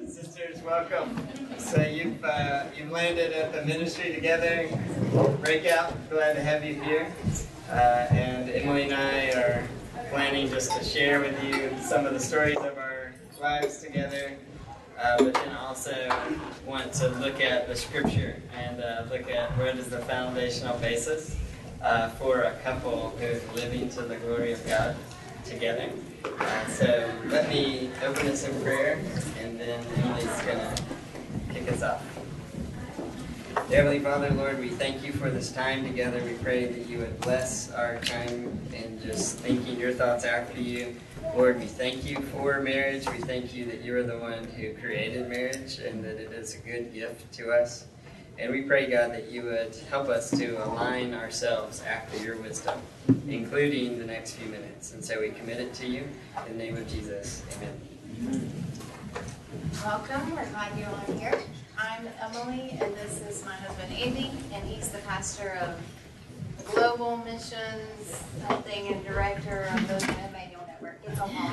Sisters, welcome. So you've landed at the ministry together. Breakout, glad to have you here. And Emily and I are planning just to share with you some of the stories of our lives together, but then also want to look at the scripture and look at what is the foundational basis for a couple who's living to the glory of God together. So let me open us in prayer, and then Emily's going to kick us off. Heavenly Father, Lord, we thank you for this time together. We pray that you would bless our time in just thinking your thoughts after you. Lord, we thank you for marriage. We thank you that you are the one who created marriage and that it is a good gift to us. And we pray, God, that you would help us to align ourselves after your wisdom, including the next few minutes. And so we commit it to you in the name of Jesus. Amen. Welcome. We're glad you're all here. I'm Emily, and this is my husband, Andy, and he's the pastor of Global Missions, something, and director of the Emmanuel Network. It's a long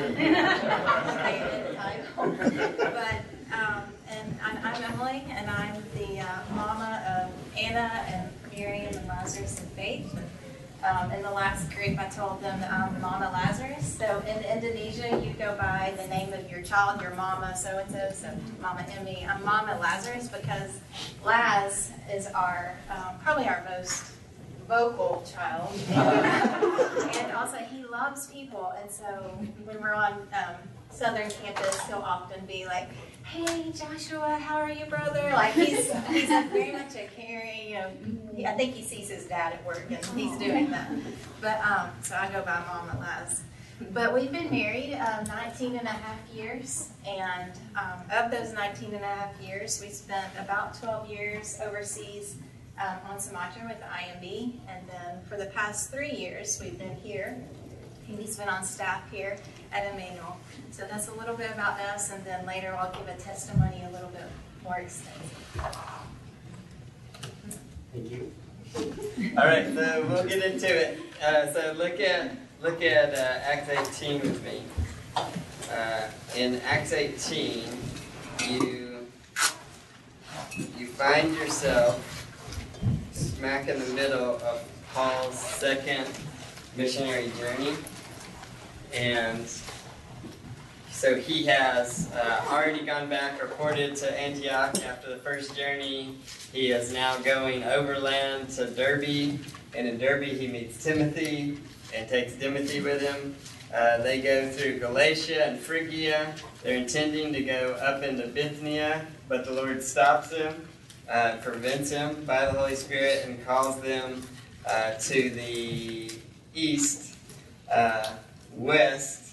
title. And I'm Emily, and I'm the mama of Anna and Miriam and Lazarus and Faith. In the last group, I told them that I'm Mama Lazarus. So in Indonesia, you go by the name of your child, your mama so-and-so, so Mama Emmy. I'm Mama Lazarus because Laz is probably our most vocal child. And also, he loves people. And so when we're on Southern campus, he'll often be like, "Hey, Joshua, how are you, brother?" Like, he's very much a caring, I think he sees his dad at work, and he's doing that. But, so I go by Mama Laz. But we've been married 19 and a half years, and of those 19 and a half years, we spent about 12 years overseas on Sumatra with the IMB, and then for the past 3 years, we've been here. He's been on staff here at Emmanuel. So that's a little bit about us, and then later I'll give a testimony a little bit more extensive. Thank you. All right, so we'll get into it. So look at Acts 18 with me. In Acts 18, you find yourself smack in the middle of Paul's second missionary journey. And so he has already gone back, reported to Antioch after the first journey. He is now going overland to Derbe. And in Derbe he meets Timothy and takes Timothy with him. They go through Galatia and Phrygia. They're intending to go up into Bithynia, but the Lord stops them, prevents him by the Holy Spirit, and calls them to the west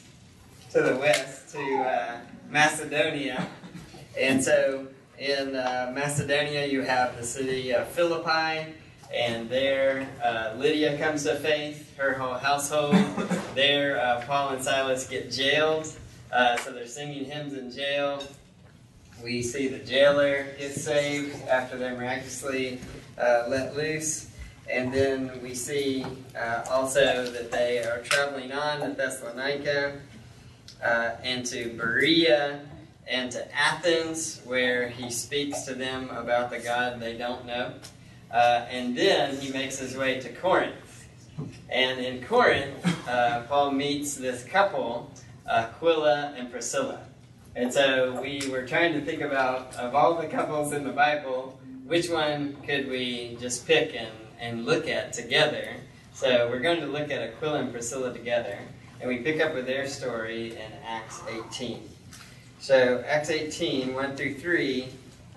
to Macedonia. And so in Macedonia you have the city of Philippi, and there Lydia comes to faith, her whole household. There Paul and Silas get jailed, so they're singing hymns in jail. We see the jailer get saved after they're miraculously let loose. And then we see also that they are traveling on to Thessalonica and to Berea and to Athens, where he speaks to them about the God they don't know. And then he makes his way to Corinth. And in Corinth, Paul meets this couple, Aquila and Priscilla. And so we were trying to think about, of all the couples in the Bible, which one could we just pick and look at together. So we're going to look at Aquila and Priscilla together, and we pick up with their story in Acts 18. So Acts 18, 1 through 3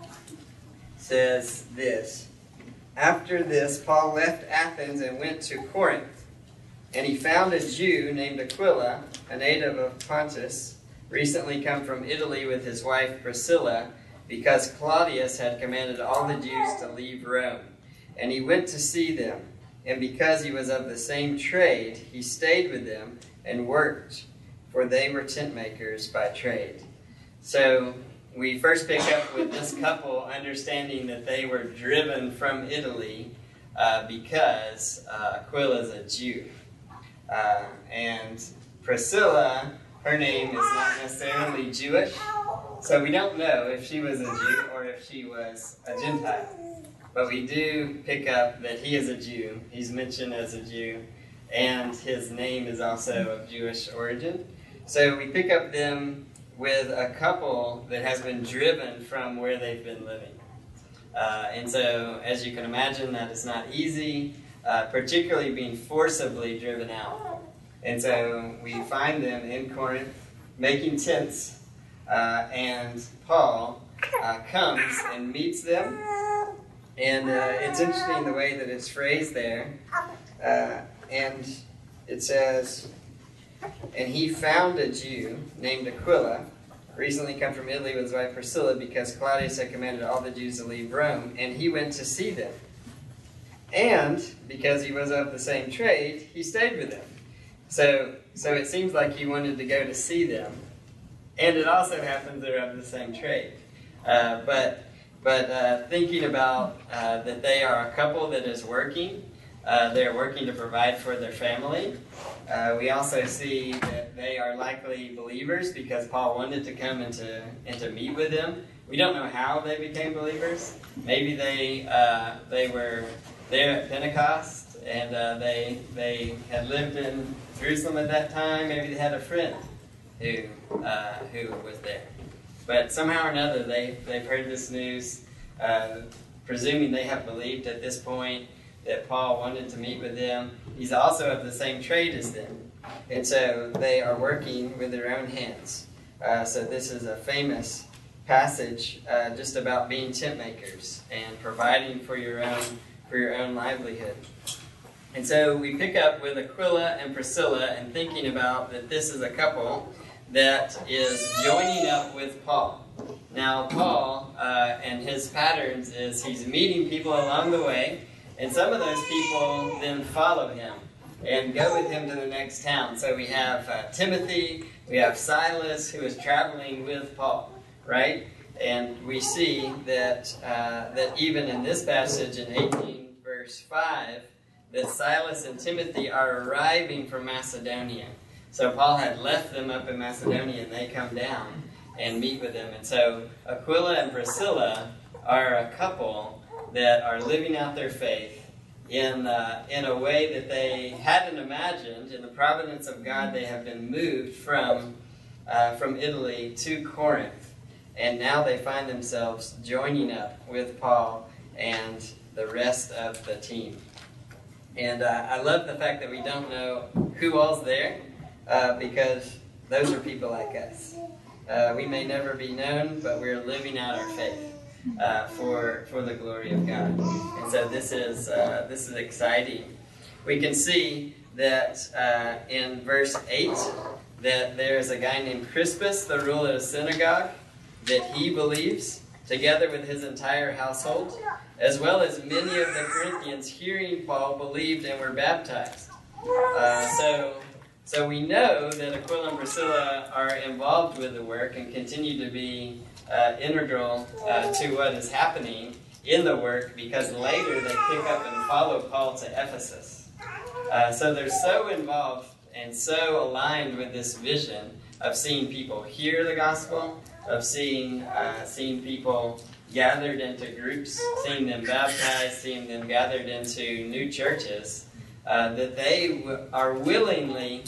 says this: "After this, Paul left Athens and went to Corinth, and he found a Jew named Aquila, a native of Pontus, recently come from Italy with his wife Priscilla, because Claudius had commanded all the Jews to leave Rome. And he went to see them, and because he was of the same trade, he stayed with them and worked, for they were tent makers by trade." So we first pick up with this couple understanding that they were driven from Italy because Aquila is a Jew. And Priscilla, her name is not necessarily Jewish, So we don't know if she was a Jew or if she was a Gentile. But we do pick up that he is a Jew. He's mentioned as a Jew. And his name is also of Jewish origin. So we pick up them with a couple that has been driven from where they've been living. And so, as you can imagine, that is not easy, particularly being forcibly driven out. And so we find them in Corinth making tents, and Paul comes and meets them. And it's interesting the way that it's phrased there. And it says, and he found a Jew named Aquila, recently come from Italy with his wife Priscilla, because Claudius had commanded all the Jews to leave Rome, and he went to see them. And because he was of the same trade, he stayed with them. So it seems like he wanted to go to see them. And it also happens they're of the same trade. But thinking about that they are a couple that is working, they're working to provide for their family. We also see that they are likely believers because Paul wanted to come and to meet with them. We don't know how they became believers. Maybe they were there at Pentecost and they had lived in Jerusalem at that time. Maybe they had a friend who was there. But somehow or another they've heard this news, presuming they have believed at this point that Paul wanted to meet with them. He's also of the same trade as them. And so they are working with their own hands. So this is a famous passage just about being tent makers and providing for your own livelihood. And so we pick up with Aquila and Priscilla and thinking about that this is a couple that is joining up with Paul. Now Paul and his patterns is he's meeting people along the way, and some of those people then follow him and go with him to the next town. So we have Timothy, we have Silas, who is traveling with Paul, right? And we see that even in this passage in 18 verse 5, that Silas and Timothy are arriving from Macedonia. So Paul had left them up in Macedonia, and they come down and meet with them. And so Aquila and Priscilla are a couple that are living out their faith in a way that they hadn't imagined. In the providence of God, they have been moved from Italy to Corinth, and now they find themselves joining up with Paul and the rest of the team. And I love the fact that we don't know who all's there, because those are people like us. We may never be known, but we're living out our faith for the glory of God. And so this is exciting. We can see that in verse 8 that there's a guy named Crispus, the ruler of the synagogue, that he believes, together with his entire household, as well as many of the Corinthians hearing Paul believed and were baptized. So we know that Aquila and Priscilla are involved with the work and continue to be integral to what is happening in the work, because later they pick up and follow Paul to Ephesus. So they're so involved and so aligned with this vision of seeing people hear the gospel, of seeing people gathered into groups, seeing them baptized, seeing them gathered into new churches, that they willingly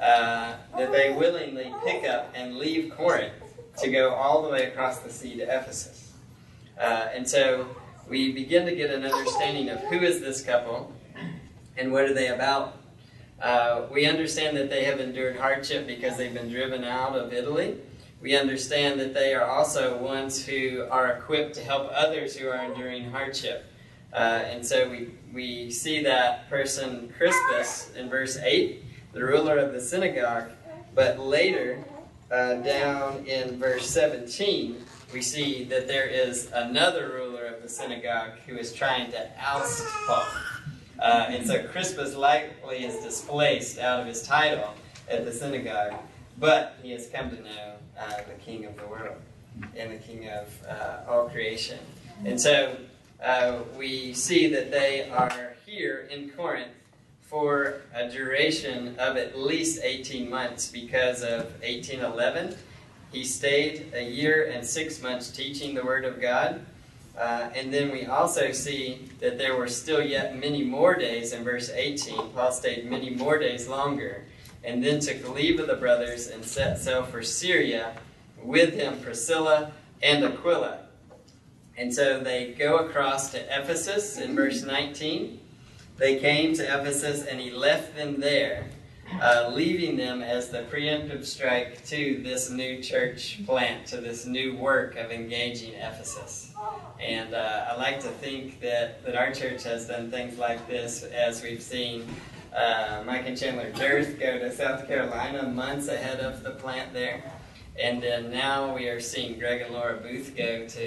pick up and leave Corinth to go all the way across the sea to Ephesus. And so we begin to get an understanding of who is this couple and what are they about. We understand that they have endured hardship because they've been driven out of Italy. We understand that they are also ones who are equipped to help others who are enduring hardship. And so we see that person Crispus in verse 8, the ruler of the synagogue. But later, down in verse 17, we see that there is another ruler of the synagogue who is trying to oust Paul. And so Crispus likely is displaced out of his title at the synagogue, but he has come to know the King of the world and the King of all creation. And so we see that they are here in Corinth for a duration of at least 18 months because of 1811. he stayed a year and 6 months teaching the Word of God. And then we also see that there were still yet many more days in verse 18. Paul stayed many more days longer, and then took leave of the brothers and set sail for Syria, with him Priscilla and Aquila. And so they go across to Ephesus in verse 19. They came to Ephesus, and he left them there, leaving them as the preemptive strike to this new church plant, to this new work of engaging Ephesus. And I like to think that our church has done things like this, as we've seen Mike and Chandler Durst go to South Carolina months ahead of the plant there. And then now we are seeing Greg and Laura Booth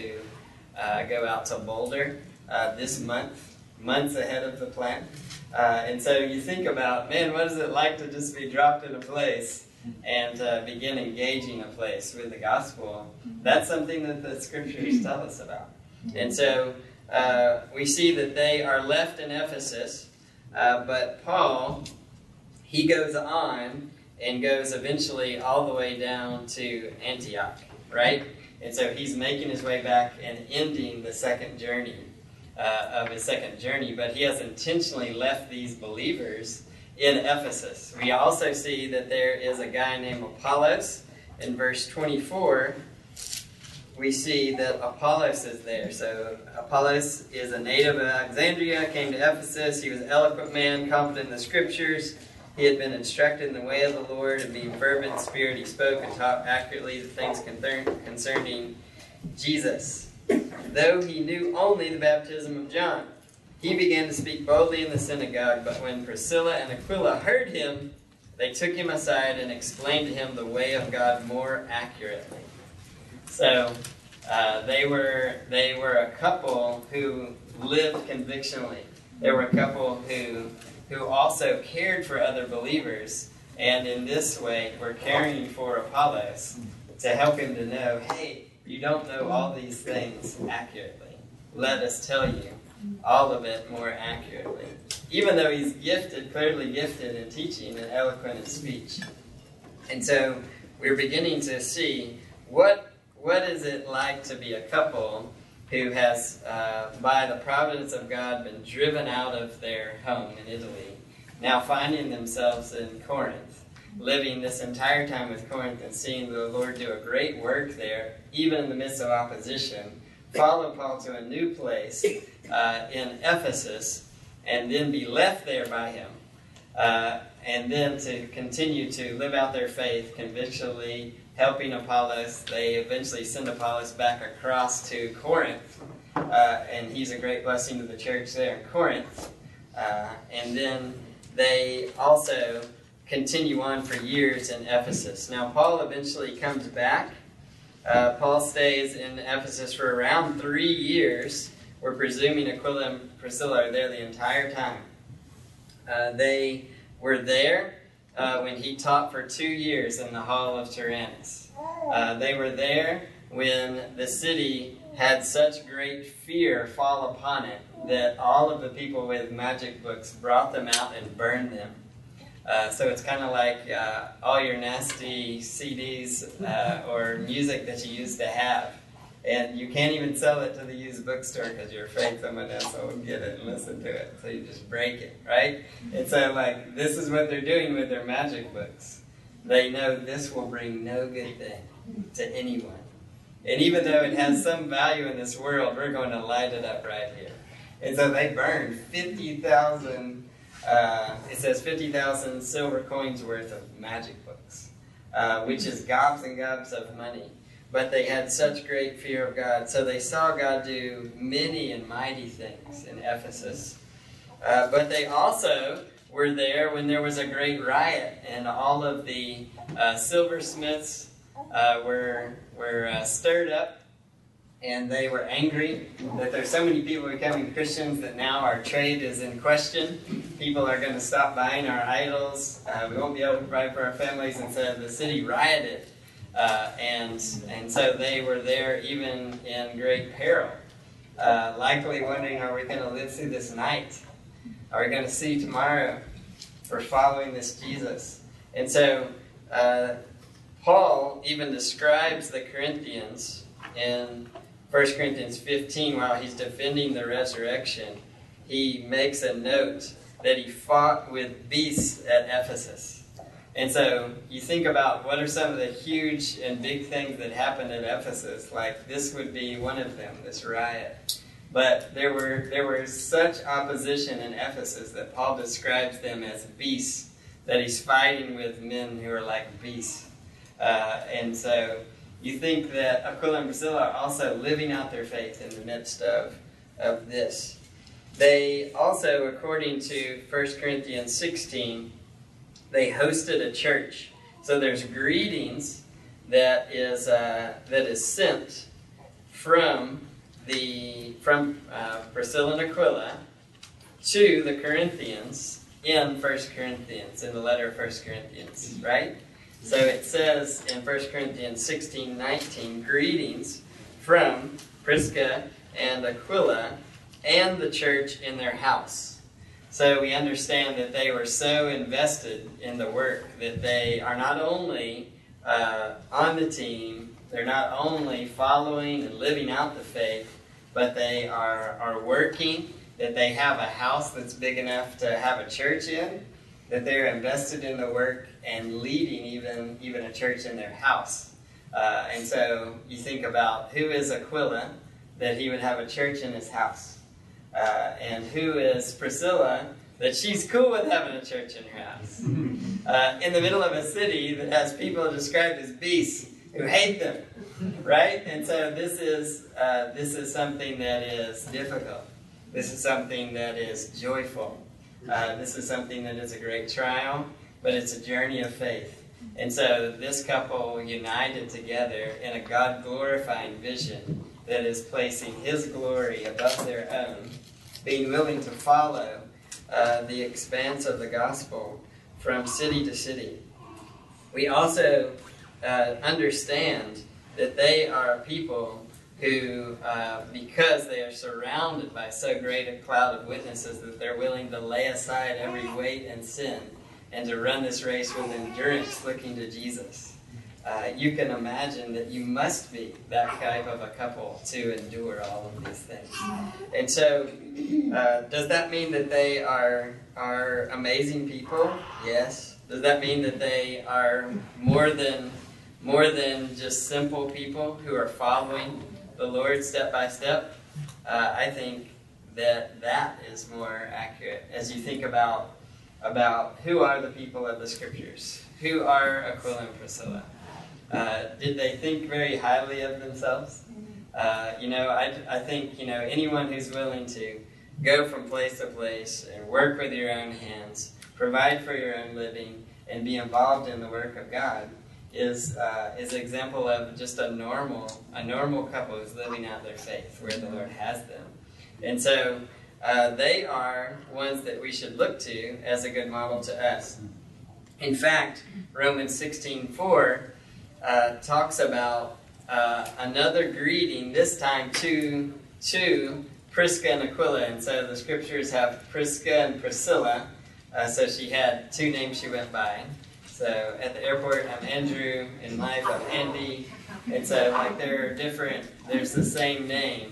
go out to Boulder this month, months ahead of the plant. And so you think about, man, what is it like to just be dropped in a place and begin engaging a place with the gospel? That's something that the scriptures tell us about. And so we see that they are left in Ephesus, but Paul, he goes on and goes eventually all the way down to Antioch, right? And so he's making his way back and ending the second journey of his second journey, but he has intentionally left these believers in Ephesus. We also see that there is a guy named Apollos. In verse 24, we see that Apollos is there. So Apollos is a native of Alexandria, came to Ephesus. He was an eloquent man, confident in the scriptures. He had been instructed in the way of the Lord, and being fervent in spirit, he spoke and taught accurately the things concerning Jesus. Though he knew only the baptism of John, he began to speak boldly in the synagogue. But when Priscilla and Aquila heard him, they took him aside and explained to him the way of God more accurately. So they were a couple who lived convictionally. They were a couple who also cared for other believers, and in this way were caring for Apollos to help him to know, hey, you don't know all these things accurately. Let us tell you all of it more accurately. Even though he's gifted, clearly gifted in teaching and eloquent in speech. And so we're beginning to see what is it like to be a couple who has, by the providence of God, been driven out of their home in Italy, now finding themselves in Corinth, living this entire time with Corinth and seeing the Lord do a great work there, even in the midst of opposition, follow Paul to a new place in Ephesus, and then be left there by him, and then to continue to live out their faith convictionally, helping Apollos. They eventually send Apollos back across to Corinth, and he's a great blessing to the church there in Corinth. And then they also continue on for years in Ephesus. Now, Paul eventually comes back. Paul stays in Ephesus for around 3 years. We're presuming Aquila and Priscilla are there the entire time. They were there when he taught for 2 years in the hall of Tyrannus. They were there when the city had such great fear fall upon it that all of the people with magic books brought them out and burned them. So it's kind of like all your nasty CDs or music that you used to have. And you can't even sell it to the used bookstore because you're afraid someone else will get it and listen to it. So you just break it, right? And so, this is what they're doing with their magic books. They know this will bring no good thing to anyone. And even though it has some value in this world, we're going to light it up right here. And so they burned 50,000, it says 50,000 silver coins worth of magic books, which is gobs and gobs of money. But they had such great fear of God. So they saw God do many and mighty things in Ephesus. But they also were there when there was a great riot, and all of the silversmiths were stirred up, and they were angry that there's so many people becoming Christians that now our trade is in question. People are going to stop buying our idols. We won't be able to provide for our families. And so the city rioted. And so they were there even in great peril, likely wondering, are we going to live through this night? Are we going to see tomorrow? We're following this Jesus. And so Paul even describes the Corinthians in 1 Corinthians 15 while he's defending the resurrection. He makes a note that he fought with beasts at Ephesus. And so you think about what are some of the huge and big things that happened at Ephesus. Like this would be one of them, this riot. But there were such opposition in Ephesus that Paul describes them as beasts, that he's fighting with men who are like beasts. And so you think that Aquila and Priscilla are also living out their faith in the midst of this. They also, according to 1 Corinthians 16, they hosted a church. So there's greetings that is sent from Priscilla and Aquila to the Corinthians in 1 Corinthians, in the letter of 1 Corinthians, right? So it says in 1 Corinthians 16:19, greetings from Prisca and Aquila and the church in their house. So we understand that they were so invested in the work that they are not only on the team, they're not only following and living out the faith, but they are working, that they have a house that's big enough to have a church in, that they're invested in the work and leading even a church in their house. And so you think about who is Aquila, that he would have a church in his house. And who is Priscilla, that she's cool with having a church in her house. In the middle of a city that has people described as beasts who hate them, right? And so this is something that is difficult. This is something that is joyful. This is something that is a great trial, but it's a journey of faith. And so this couple united together in a God-glorifying vision that is placing His glory above their own, being willing to follow the expanse of the gospel from city to city. We also understand that they are a people who, because they are surrounded by so great a cloud of witnesses, that they're willing to lay aside every weight and sin and to run this race with endurance looking to Jesus. You can imagine that you must be that type of a couple to endure all of these things. And so, does that mean that they are amazing people? Yes. Does that mean that they are more than just simple people who are following the Lord step by step? I think that is more accurate as you think about who are the people of the Scriptures. Who are Aquila and Priscilla? Did they think very highly of themselves? I think anyone who's willing to go from place to place and work with your own hands, provide for your own living, and be involved in the work of God is an example of just a normal couple who's living out their faith where the Lord has them. And so they are ones that we should look to as a good model to us. In fact, Romans 16:4 talks about another greeting, this time to Prisca and Aquila. And so the scriptures have Prisca and Priscilla. So she had two names she went by. So at the airport, I'm Andrew. In life, I'm Andy. And so they're different. There's the same name,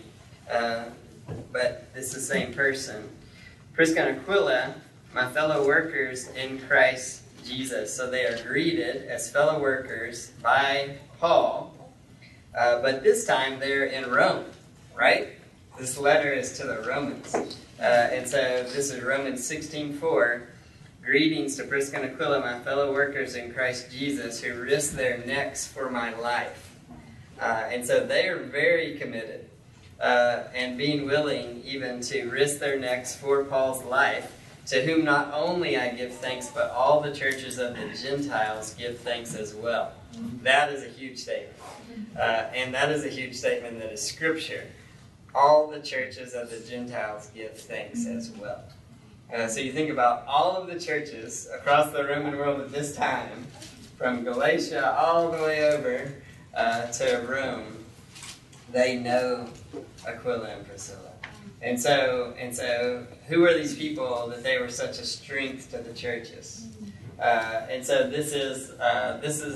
but it's the same person. Prisca and Aquila, my fellow workers in Christ Jesus. So they are greeted as fellow workers by Paul, but this time they're in Rome, right? This letter is to the Romans. And so this is Romans 16:4. Greetings to Prisca and Aquila, my fellow workers in Christ Jesus, who risked their necks for my life. And so they are very committed and being willing even to risk their necks for Paul's life, to whom not only I give thanks, but all the churches of the Gentiles give thanks as well. That is a huge statement. And that is a huge statement that is Scripture. All the churches of the Gentiles give thanks as well. So you think about all of the churches across the Roman world at this time, from Galatia all the way over to Rome, they know Aquila and Priscilla. And so, who are these people that they were such a strength to the churches? And so this is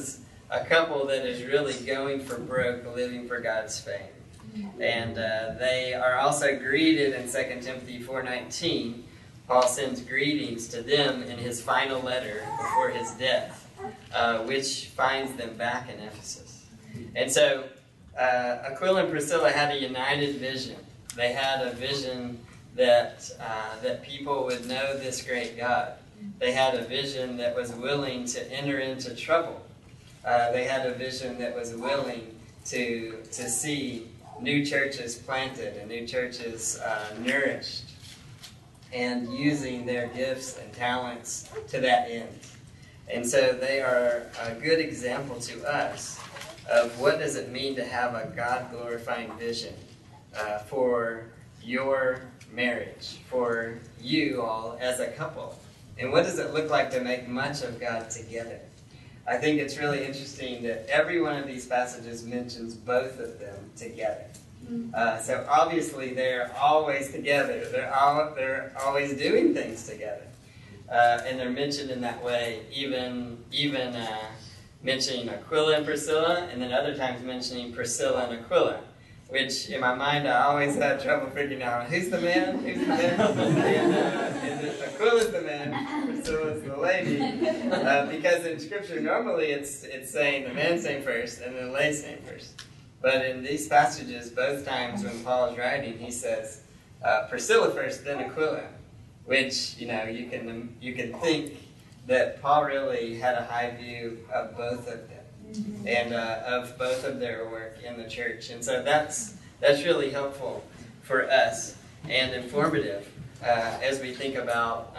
a couple that is really going for broke, living for God's fame. And they are also greeted in 2 Timothy 4:19. Paul sends greetings to them in his final letter before his death, which finds them back in Ephesus. And so Aquila and Priscilla had a united vision. They had a vision that people would know this great God. They had a vision that was willing to enter into trouble. They had a vision that was willing to see new churches planted and new churches nourished, and using their gifts and talents to that end. And so they are a good example to us of what does it mean to have a God-glorifying vision for your marriage, for you all as a couple. And what does it look like to make much of God together? I think it's really interesting that every one of these passages mentions both of them together. So obviously they're always together. They're always doing things together. And they're mentioned in that way, even mentioning Aquila and Priscilla, and then other times mentioning Priscilla and Aquila, which in my mind I always had trouble figuring out who's the man, who's the man, and is it Aquila's the man, Priscilla's the lady, because in Scripture normally it's saying the man's name first and then the lady's name first. But in these passages, both times when Paul is writing, he says Priscilla first, then Aquila, which you can think that Paul really had a high view of both of them and of both of their work in the church, and so that's really helpful for us and informative as we think about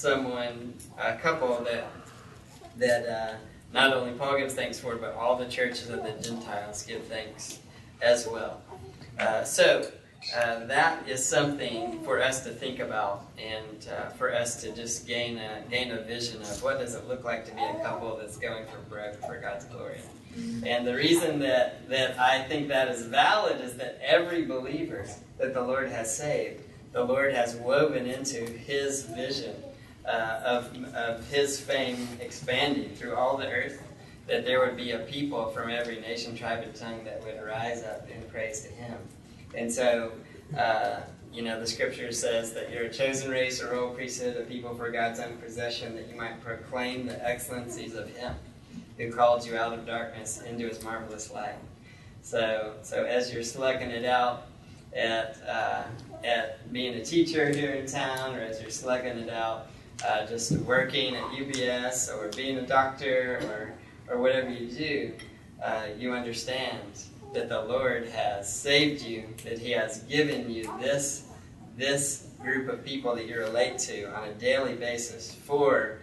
a couple that not only Paul gives thanks for, but all the churches of the Gentiles give thanks as well. So that is something for us to think about, and for us to just gain a vision of what does it look like to be a couple that's going for broke for God's glory. And the reason that I think that is valid is that every believer that the Lord has saved, the Lord has woven into His vision of His fame expanding through all the earth, that there would be a people from every nation, tribe, and tongue that would rise up in praise to Him. And so, the Scripture says that you're a chosen race, a royal priesthood, a people for God's own possession, that you might proclaim the excellencies of Him who called you out of darkness into His marvelous light. So as you're slugging it out at being a teacher here in town, or as you're slugging it out just working at UPS or being a doctor or whatever you do, you understand that the Lord has saved you, that He has given you this group of people that you relate to on a daily basis for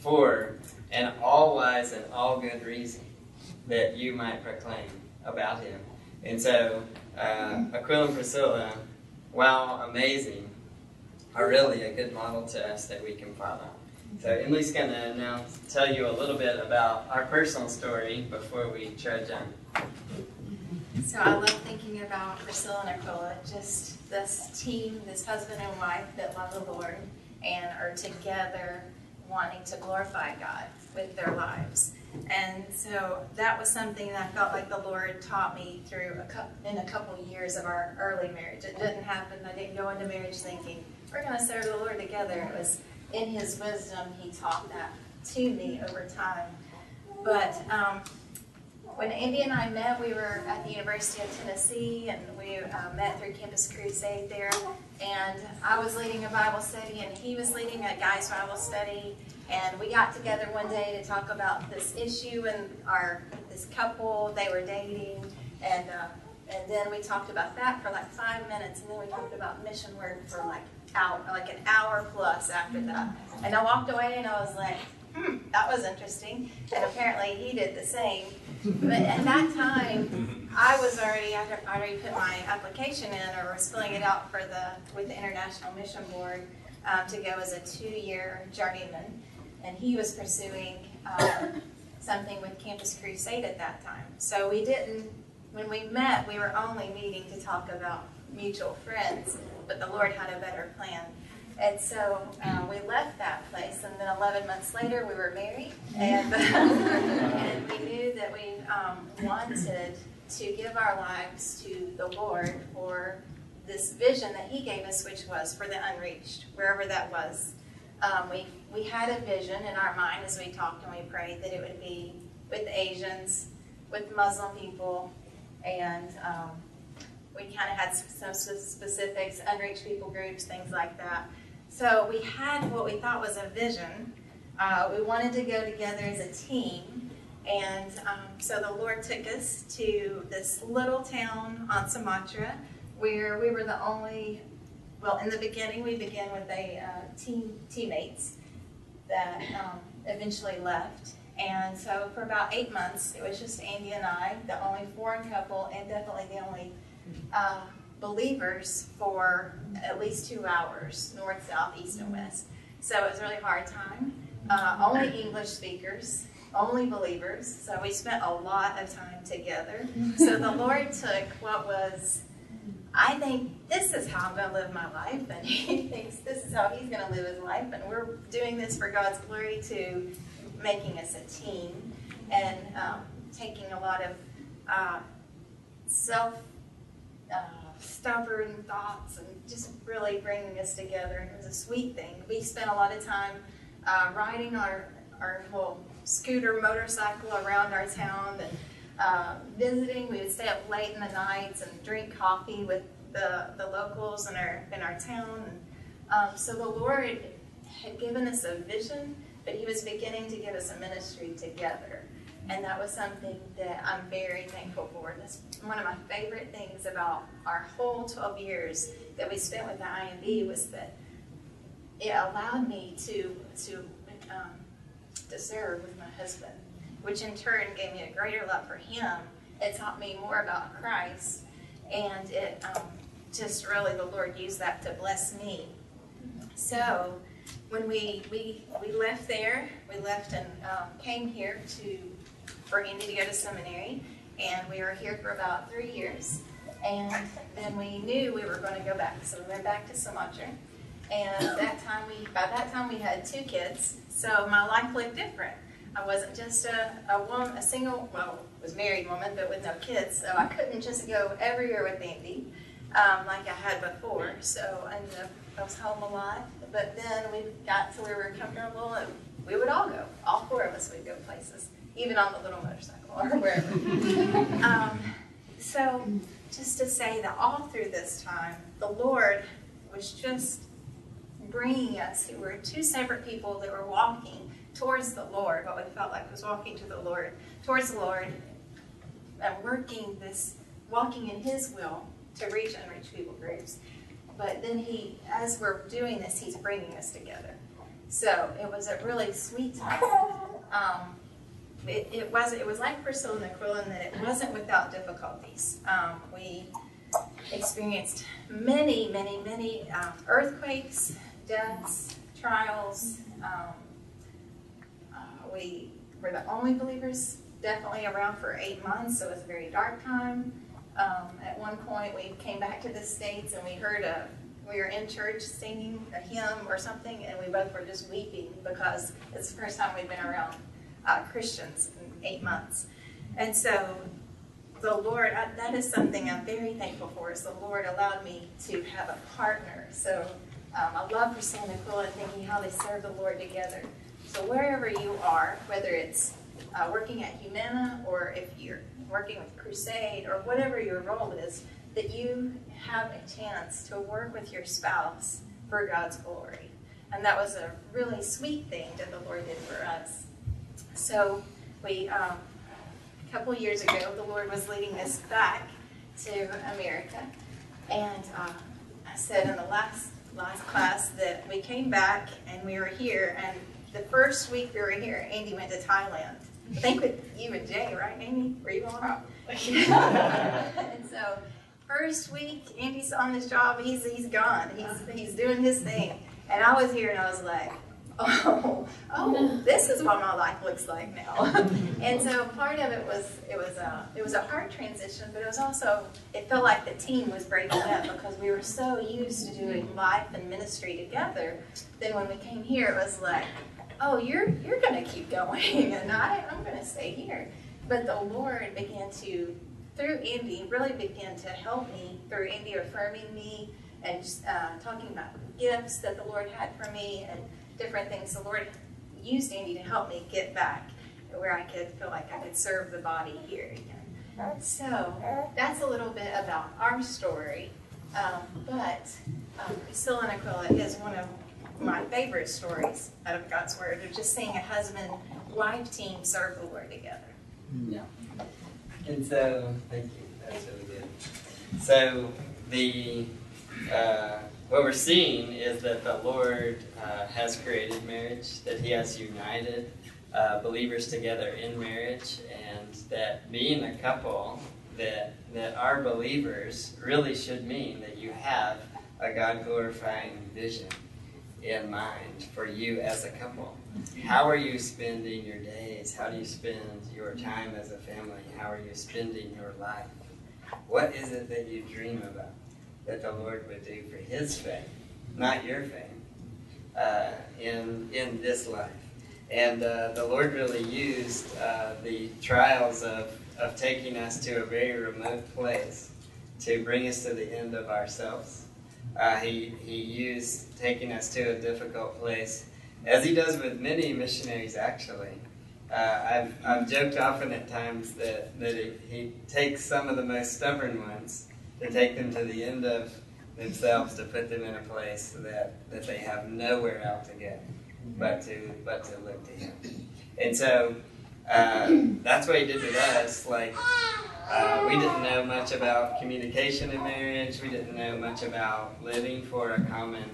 an all-wise and all-good reason, that you might proclaim about Him. And so Aquila and Priscilla, while amazing, are really a good model to us that we can follow. So Emily's going to now tell you a little bit about our personal story before we trudge on. So I love thinking about Priscilla and Aquila, just this team, this husband and wife that love the Lord and are together wanting to glorify God with their lives. And so that was something that I felt like the Lord taught me through in a couple years of our early marriage. It didn't happen. I didn't go into marriage thinking, we're going to serve the Lord together. It was in His wisdom He taught that to me over time. But when Andy and I met, we were at the University of Tennessee, and we met through Campus Crusade there. And I was leading a Bible study, and he was leading a guys' Bible study. And we got together one day to talk about this issue and this couple they were dating, and then we talked about that for like 5 minutes, and then we talked about mission work for like an hour plus after that. And I walked away and I was like, that was interesting. And apparently he did the same. But at that time, I'd already put my application in, or was filling it out with the International Mission Board to go as a 2-year journeyman. And he was pursuing something with Campus Crusade at that time. So when we met, we were only meeting to talk about mutual friends, but the Lord had a better plan. And so we left that place, and then 11 months later we were married, and, and we knew that we wanted to give our lives to the Lord for this vision that He gave us, which was for the unreached, wherever that was. We had a vision in our mind as we talked and we prayed that it would be with Asians, with Muslim people, and we kind of had some specifics, unreached people groups, things like that. So we had what we thought was a vision. We wanted to go together as a team, and so the Lord took us to this little town on Sumatra where we were the only, well, in the beginning we began with teammates that eventually left. And so for about 8 months, it was just Andy and I, the only foreign couple, and definitely the only believers for at least 2 hours, north, south, east, and west. So it was a really hard time. Only English speakers, only believers. So we spent a lot of time together. So the Lord took what was, I think this is how I'm going to live my life, and He thinks this is how He's going to live His life, and we're doing this for God's glory, to making us a team and taking a lot of stubborn thoughts and just really bringing us together. And it was a sweet thing. We spent a lot of time riding our little scooter motorcycle around our town and visiting. We would stay up late in the nights and drink coffee with the locals in our town. And so the Lord had given us a vision, but He was beginning to give us a ministry together. And that was something that I'm very thankful for. That's one of my favorite things about our whole 12 years that we spent with the IMB, was that it allowed me to serve with my husband, which in turn gave me a greater love for Him. It taught me more about Christ, and it just really, the Lord used that to bless me. So when we left there, we left and came here for Andy to go to seminary, and we were here for about 3 years, and then we knew we were going to go back, so we went back to Sumatra, and by that time we had 2 kids, so my life looked different. I wasn't just a single, well, was married woman, but with no kids, so I couldn't just go everywhere with Andy like I had before, so I was home a lot. But then we got to where we were comfortable, and we would all go. All 4 of us would go places, even on the little motorcycle or wherever. So just to say that all through this time, the Lord was just bringing us, who were 2 separate people that were walking towards the Lord, what we felt like was walking to the Lord, towards the Lord, and walking in His will to reach unreached people groups. But then as we're doing this, He's bringing us together. So it was a really sweet time. It was like Priscilla and Aquila in that it wasn't without difficulties. We experienced many, many, many earthquakes, deaths, trials. We were the only believers definitely around for 8 months, so it was a very dark time. At one point, we came back to the States, and we were in church singing a hymn or something, and we both were just weeping because it's the first time we'd been around Christians in 8 months. And so the Lord, that is something I'm very thankful for, is the Lord allowed me to have a partner. So I love Priscilla and Aquila and thinking how they serve the Lord together. So wherever you are, whether it's working at Humana, or if you're working with Crusade, or whatever your role is, that you have a chance to work with your spouse for God's glory. And that was a really sweet thing that the Lord did for us. So a couple years ago, the Lord was leading us back to America. And I said in the last class that we came back and we were here, and the first week we were here, Andy went to Thailand. I think with you and Jay, right, Amy? Were you going? And so, first week, Andy's on his job. He's gone. He's doing his thing. And I was here, and I was like, this is what my life looks like now. And so part of it was it was a hard transition, but it was also, it felt like the team was breaking up because we were so used to doing life and ministry together. Then when we came here, it was like, oh, you're going to keep going, and I'm going to stay here. But the Lord began to, through Andy, really began to help me, through Andy affirming me and just talking about gifts that the Lord had for me and different things. The Lord used Andy to help me get back where I could feel like I could serve the body here again. So that's a little bit about our story. But Priscilla and Aquila is one of my favorite stories out of God's Word, of just seeing a husband-wife team serve the Lord together. Yeah. And so, thank you. That's really good. So what we're seeing is that the Lord has created marriage, that He has united believers together in marriage, and that being a couple, that our believers really should mean that you have a God-glorifying vision in mind for you as a couple. How are you spending your days? How do you spend your time as a family? How are you spending your life? What is it that you dream about that the Lord would do for His fame, not your fame, in this life? And the Lord really used the trials of taking us to a very remote place to bring us to the end of ourselves. He used taking us to a difficult place, as He does with many missionaries, actually. I've joked often at times that he takes some of the most stubborn ones to take them to the end of themselves, to put them in a place that they have nowhere else to go but to look to Him. And so that's what He did with us. Like, we didn't know much about communication in marriage. We didn't know much about living for a common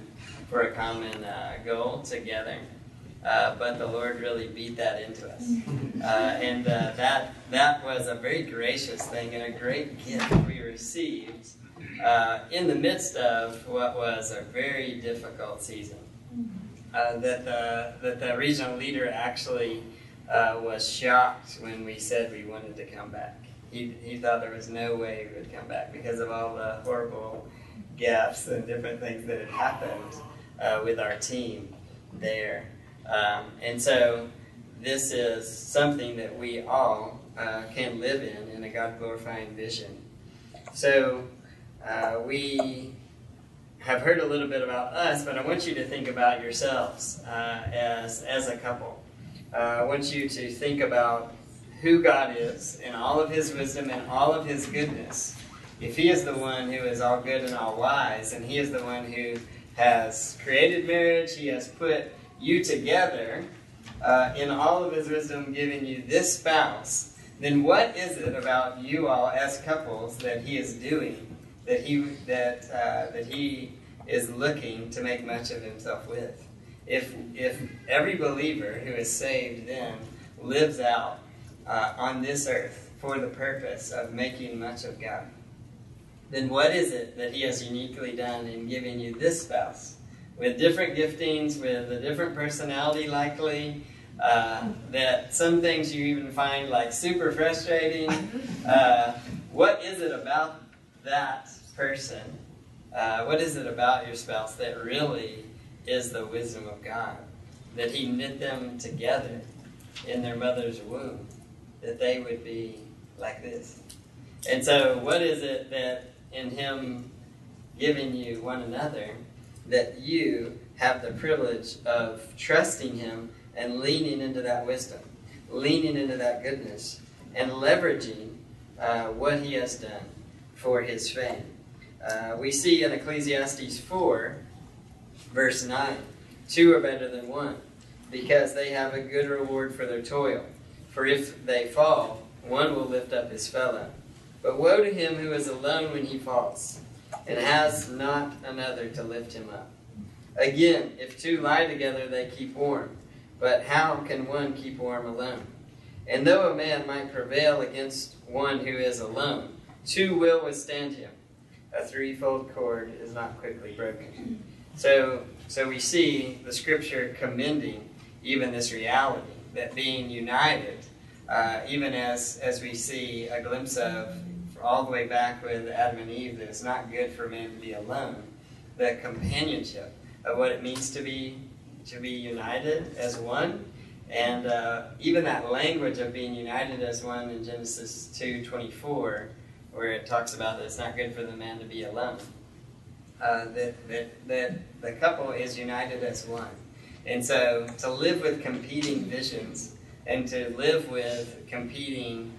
goal together. But the Lord really beat that into us. And that was a very gracious thing and a great gift we received in the midst of what was a very difficult season. That the regional leader actually was shocked when we said we wanted to come back. He thought there was no way we would come back because of all the horrible gaffes and different things that had happened with our team there. And so this is something that we all can live in a God-glorifying vision. So we have heard a little bit about us, but I want you to think about yourselves as a couple. I want you to think about who God is in all of His wisdom and all of His goodness. If He is the one who is all good and all wise, and He is the one who has created marriage, He has put you together in all of His wisdom, giving you this spouse, then what is it about you all as couples that He is doing, that He is looking to make much of Himself with? If every believer who is saved then lives out on this earth for the purpose of making much of God, then what is it that He has uniquely done in giving you this spouse? With different giftings, with a different personality likely, that some things you even find like super frustrating. What is it about that person? What is it about your spouse that really is the wisdom of God? That He knit them together in their mother's womb, that they would be like this. And so what is it that in Him giving you one another, that you have the privilege of trusting Him and leaning into that wisdom, leaning into that goodness, and leveraging what He has done for His fame. We see in Ecclesiastes 4, verse 9, 2 are better than 1, because they have a good reward for their toil. For if they fall, one will lift up his fellow. But woe to him who is alone when he falls, and has not another to lift him up. Again, if two lie together, they keep warm. But how can one keep warm alone? And though a man might prevail against one who is alone, two will withstand him. A threefold cord is not quickly broken. So we see the scripture commending even this reality, that being united, even as we see a glimpse of all the way back with Adam and Eve, that it's not good for man to be alone. The companionship of what it means to be united as one, and even that language of being united as one in Genesis 2:24, where it talks about that it's not good for the man to be alone. That the couple is united as one. And so to live with competing visions and to live with competing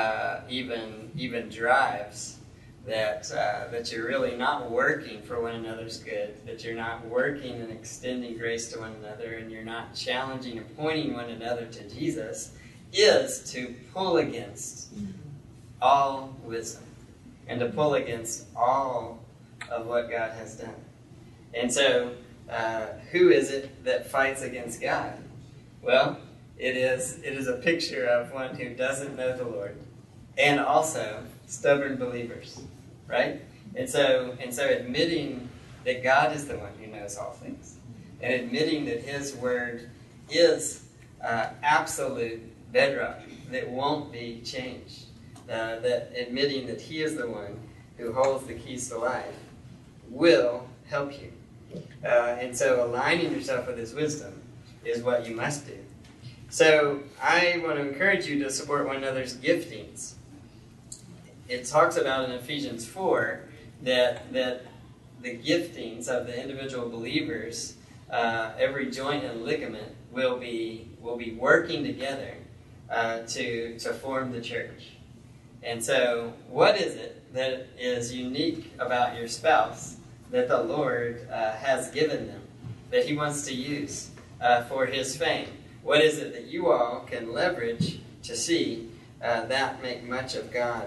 even drives, that you're really not working for one another's good, that you're not working and extending grace to one another, and you're not challenging and pointing one another to Jesus, is to pull against all wisdom and to pull against all of what God has done. And so, who is it that fights against God? Well, it is a picture of one who doesn't know the Lord, and also stubborn believers, right? And so admitting that God is the one who knows all things, and admitting that His Word is absolute bedrock that won't be changed, that admitting that He is the one who holds the keys to life, will help you. And so aligning yourself with His wisdom is what you must do. So I want to encourage you to support one another's giftings. It talks about in Ephesians 4 that the giftings of the individual believers, every joint and ligament will be working together to form the church. And so what is it that is unique about your spouse that the Lord has given them, that He wants to use for His fame? What is it that you all can leverage to see that make much of God?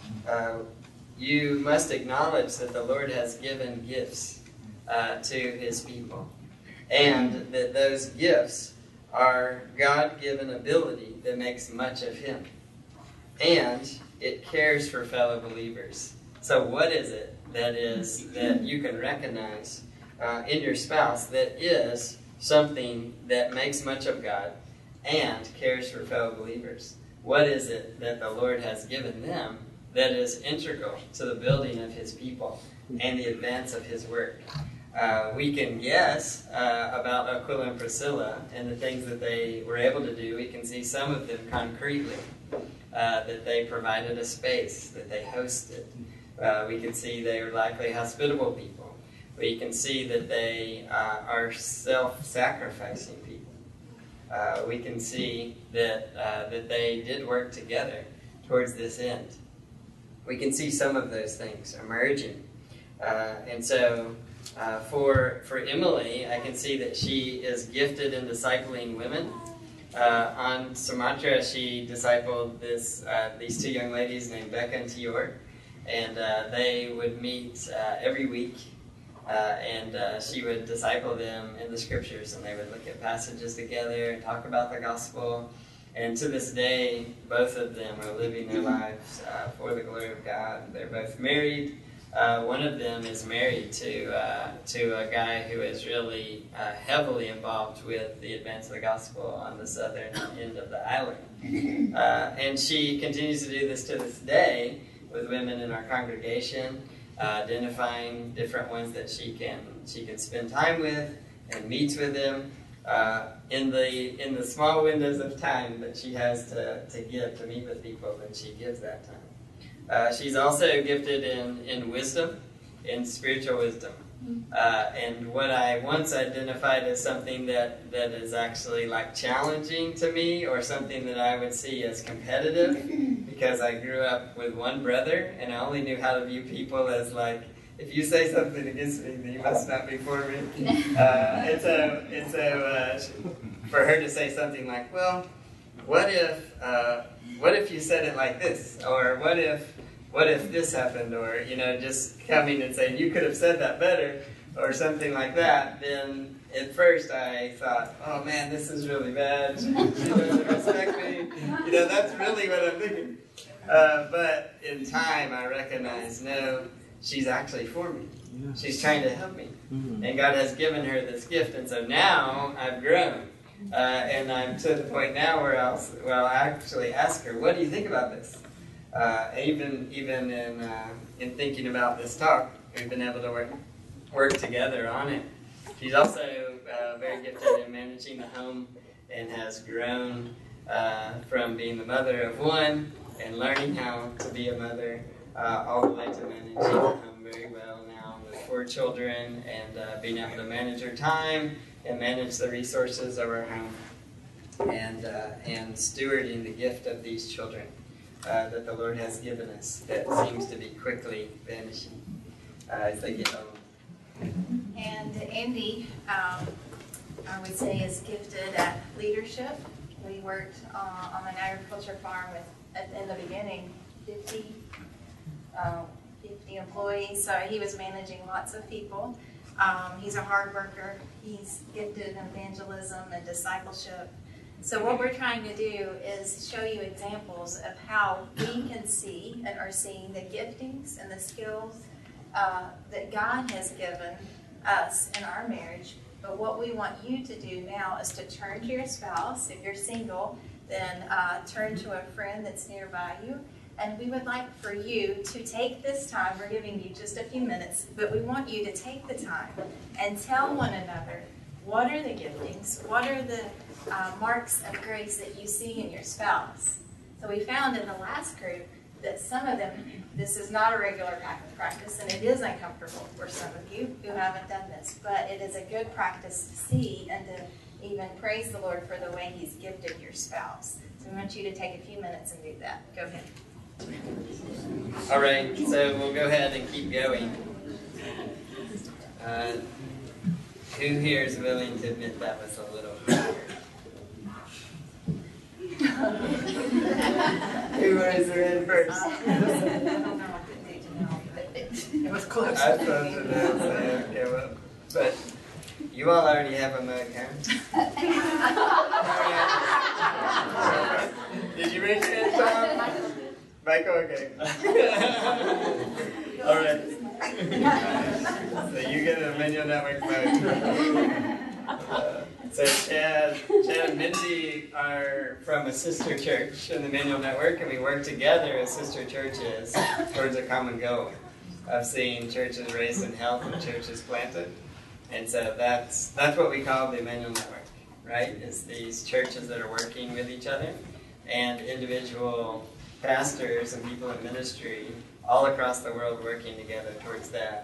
You must acknowledge that the Lord has given gifts to His people, and that those gifts are God-given ability that makes much of Him, and it cares for fellow believers. So what is it that you can recognize in your spouse that is something that makes much of God and cares for fellow believers? What is it that the Lord has given them that is integral to the building of His people and the advance of His work? We can guess about Aquila and Priscilla and the things that they were able to do. We can see some of them concretely, that they provided a space, that they hosted. We can see they were likely hospitable people. We can see that they are self-sacrificing people. We can see that they did work together towards this end. We can see some of those things emerging. And so for Emily, I can see that she is gifted in discipling women. On Sumatra, she discipled these two young ladies named Becca and Tior. And they would meet every week, and she would disciple them in the scriptures, and they would look at passages together and talk about the gospel. And to this day, both of them are living their lives for the glory of God. They're both married. One of them is married to a guy who is really heavily involved with the advance of the gospel on the southern end of the island. And she continues to do this to this day with women in our congregation, identifying different ones that she can spend time with and meets with them in the small windows of time that she has to give to meet with people, and she gives that time. She's also gifted in wisdom, in spiritual wisdom. And what I once identified as something that is actually like challenging to me, or something that I would see as competitive, because I grew up with one brother and I only knew how to view people as like, if you say something against me, then you must not be for me. And so for her to say something like, well, what if you said it like this, or what if this happened, or just coming and saying you could have said that better, or something like that, then at first I thought, oh man, this is really bad. She doesn't respect me. That's really what I'm thinking. But in time I recognized, no, she's actually for me. Yeah. She's trying to help me. Mm-hmm. And God has given her this gift. And so now I've grown. And I'm to the point now where I'll actually ask her, what do you think about this? Even in thinking about this talk, we've been able to work together on it. She's also very gifted in managing the home and has grown from being the mother of one and learning how to be a mother all the way to managing the home very well now with 4 children and being able to manage her time and manage the resources of our home and stewarding the gift of these children that the Lord has given us that seems to be quickly vanishing as they get old. And Andy, I would say, is gifted at leadership. We worked on an agriculture farm with, in the beginning, 50 employees, so he was managing lots of people. He's a hard worker. He's gifted in evangelism and discipleship. So what we're trying to do is show you examples of how we can see and are seeing the giftings and the skills that God has given us in our marriage. But what we want you to do now is to turn to your spouse. If you're single, then turn to a friend that's nearby you. And we would like for you to take this time. We're giving you just a few minutes, but we want you to take the time and tell one another, what are the giftings? What are the marks of grace that you see in your spouse? So we found in the last group that some of them, this is not a regular practice, and it is uncomfortable for some of you who haven't done this, but it is a good practice to see and to even praise the Lord for the way He's gifted your spouse. So we want you to take a few minutes and do that. Go ahead. All right, so we'll go ahead and keep going. Who here is willing to admit that was a little hard? Who raised their hand first? I don't know what to do to know, but it was close. I thought to know, so, okay, well, but you all already have a mug, huh? Did you raise your hand, Tom? Michael, okay. All right. So you get a Emmanuel Network mug. So Chad and Mindy are from a sister church in the Emmanuel Network, and we work together as sister churches towards a common goal of seeing churches raised in health and churches planted. And so that's what we call the Emmanuel Network, right? It's these churches that are working with each other and individual pastors and people in ministry all across the world working together towards that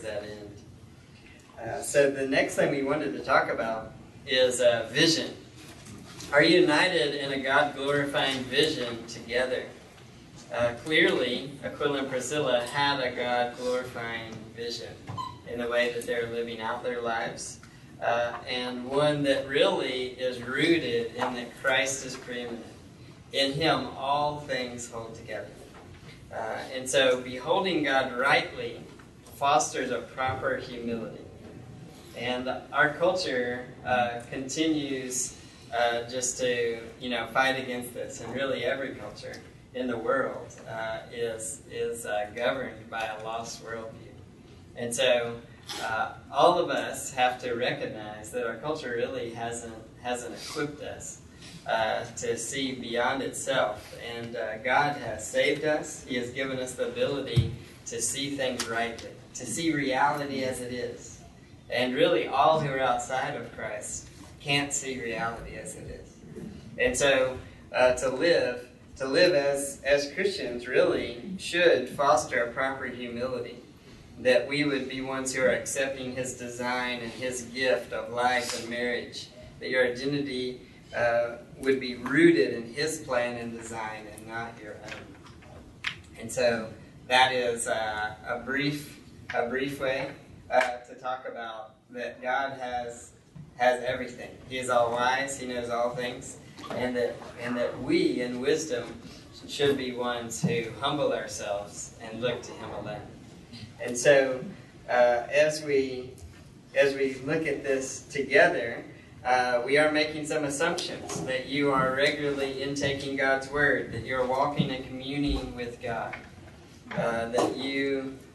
end. So the next thing we wanted to talk about is vision. Are you united in a God-glorifying vision together? Clearly, Aquila and Priscilla had a God-glorifying vision in the way that they're living out their lives, and one that really is rooted in that Christ is preeminent. In Him, all things hold together. And so, beholding God rightly fosters a proper humility. And our culture continues just to, fight against this. And really, every culture in the world is governed by a lost worldview. And so, all of us have to recognize that our culture really hasn't equipped us to see beyond itself. And God has saved us. He has given us the ability to see things rightly, to see reality as it is. And really, all who are outside of Christ can't see reality as it is. And so, to live as Christians really should foster a proper humility, that we would be ones who are accepting His design and His gift of life and marriage, that your identity would be rooted in His plan and design and not your own. And so that is a brief way to talk about that God has everything. He is all wise. He knows all things, and that we in wisdom should be ones who humble ourselves and look to Him alone. And so as we look at this together, we are making some assumptions that you are regularly intaking God's Word, that you're walking and communing with God, that you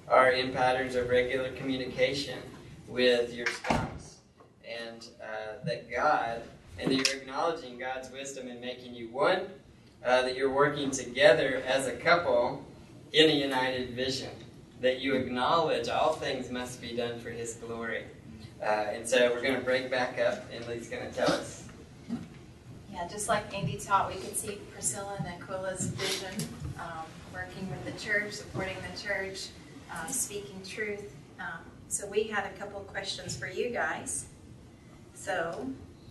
are in patterns of regular communication with your spouse, and that God, and that you're acknowledging God's wisdom in making you one, that you're working together as a couple in a united vision, that you acknowledge all things must be done for His glory. And so we're going to break back up, and Lee's going to tell us. Yeah, just like Andy taught, we could see Priscilla and Aquila's vision, working with the church, supporting the church, speaking truth. So we had a couple of questions for you guys. So,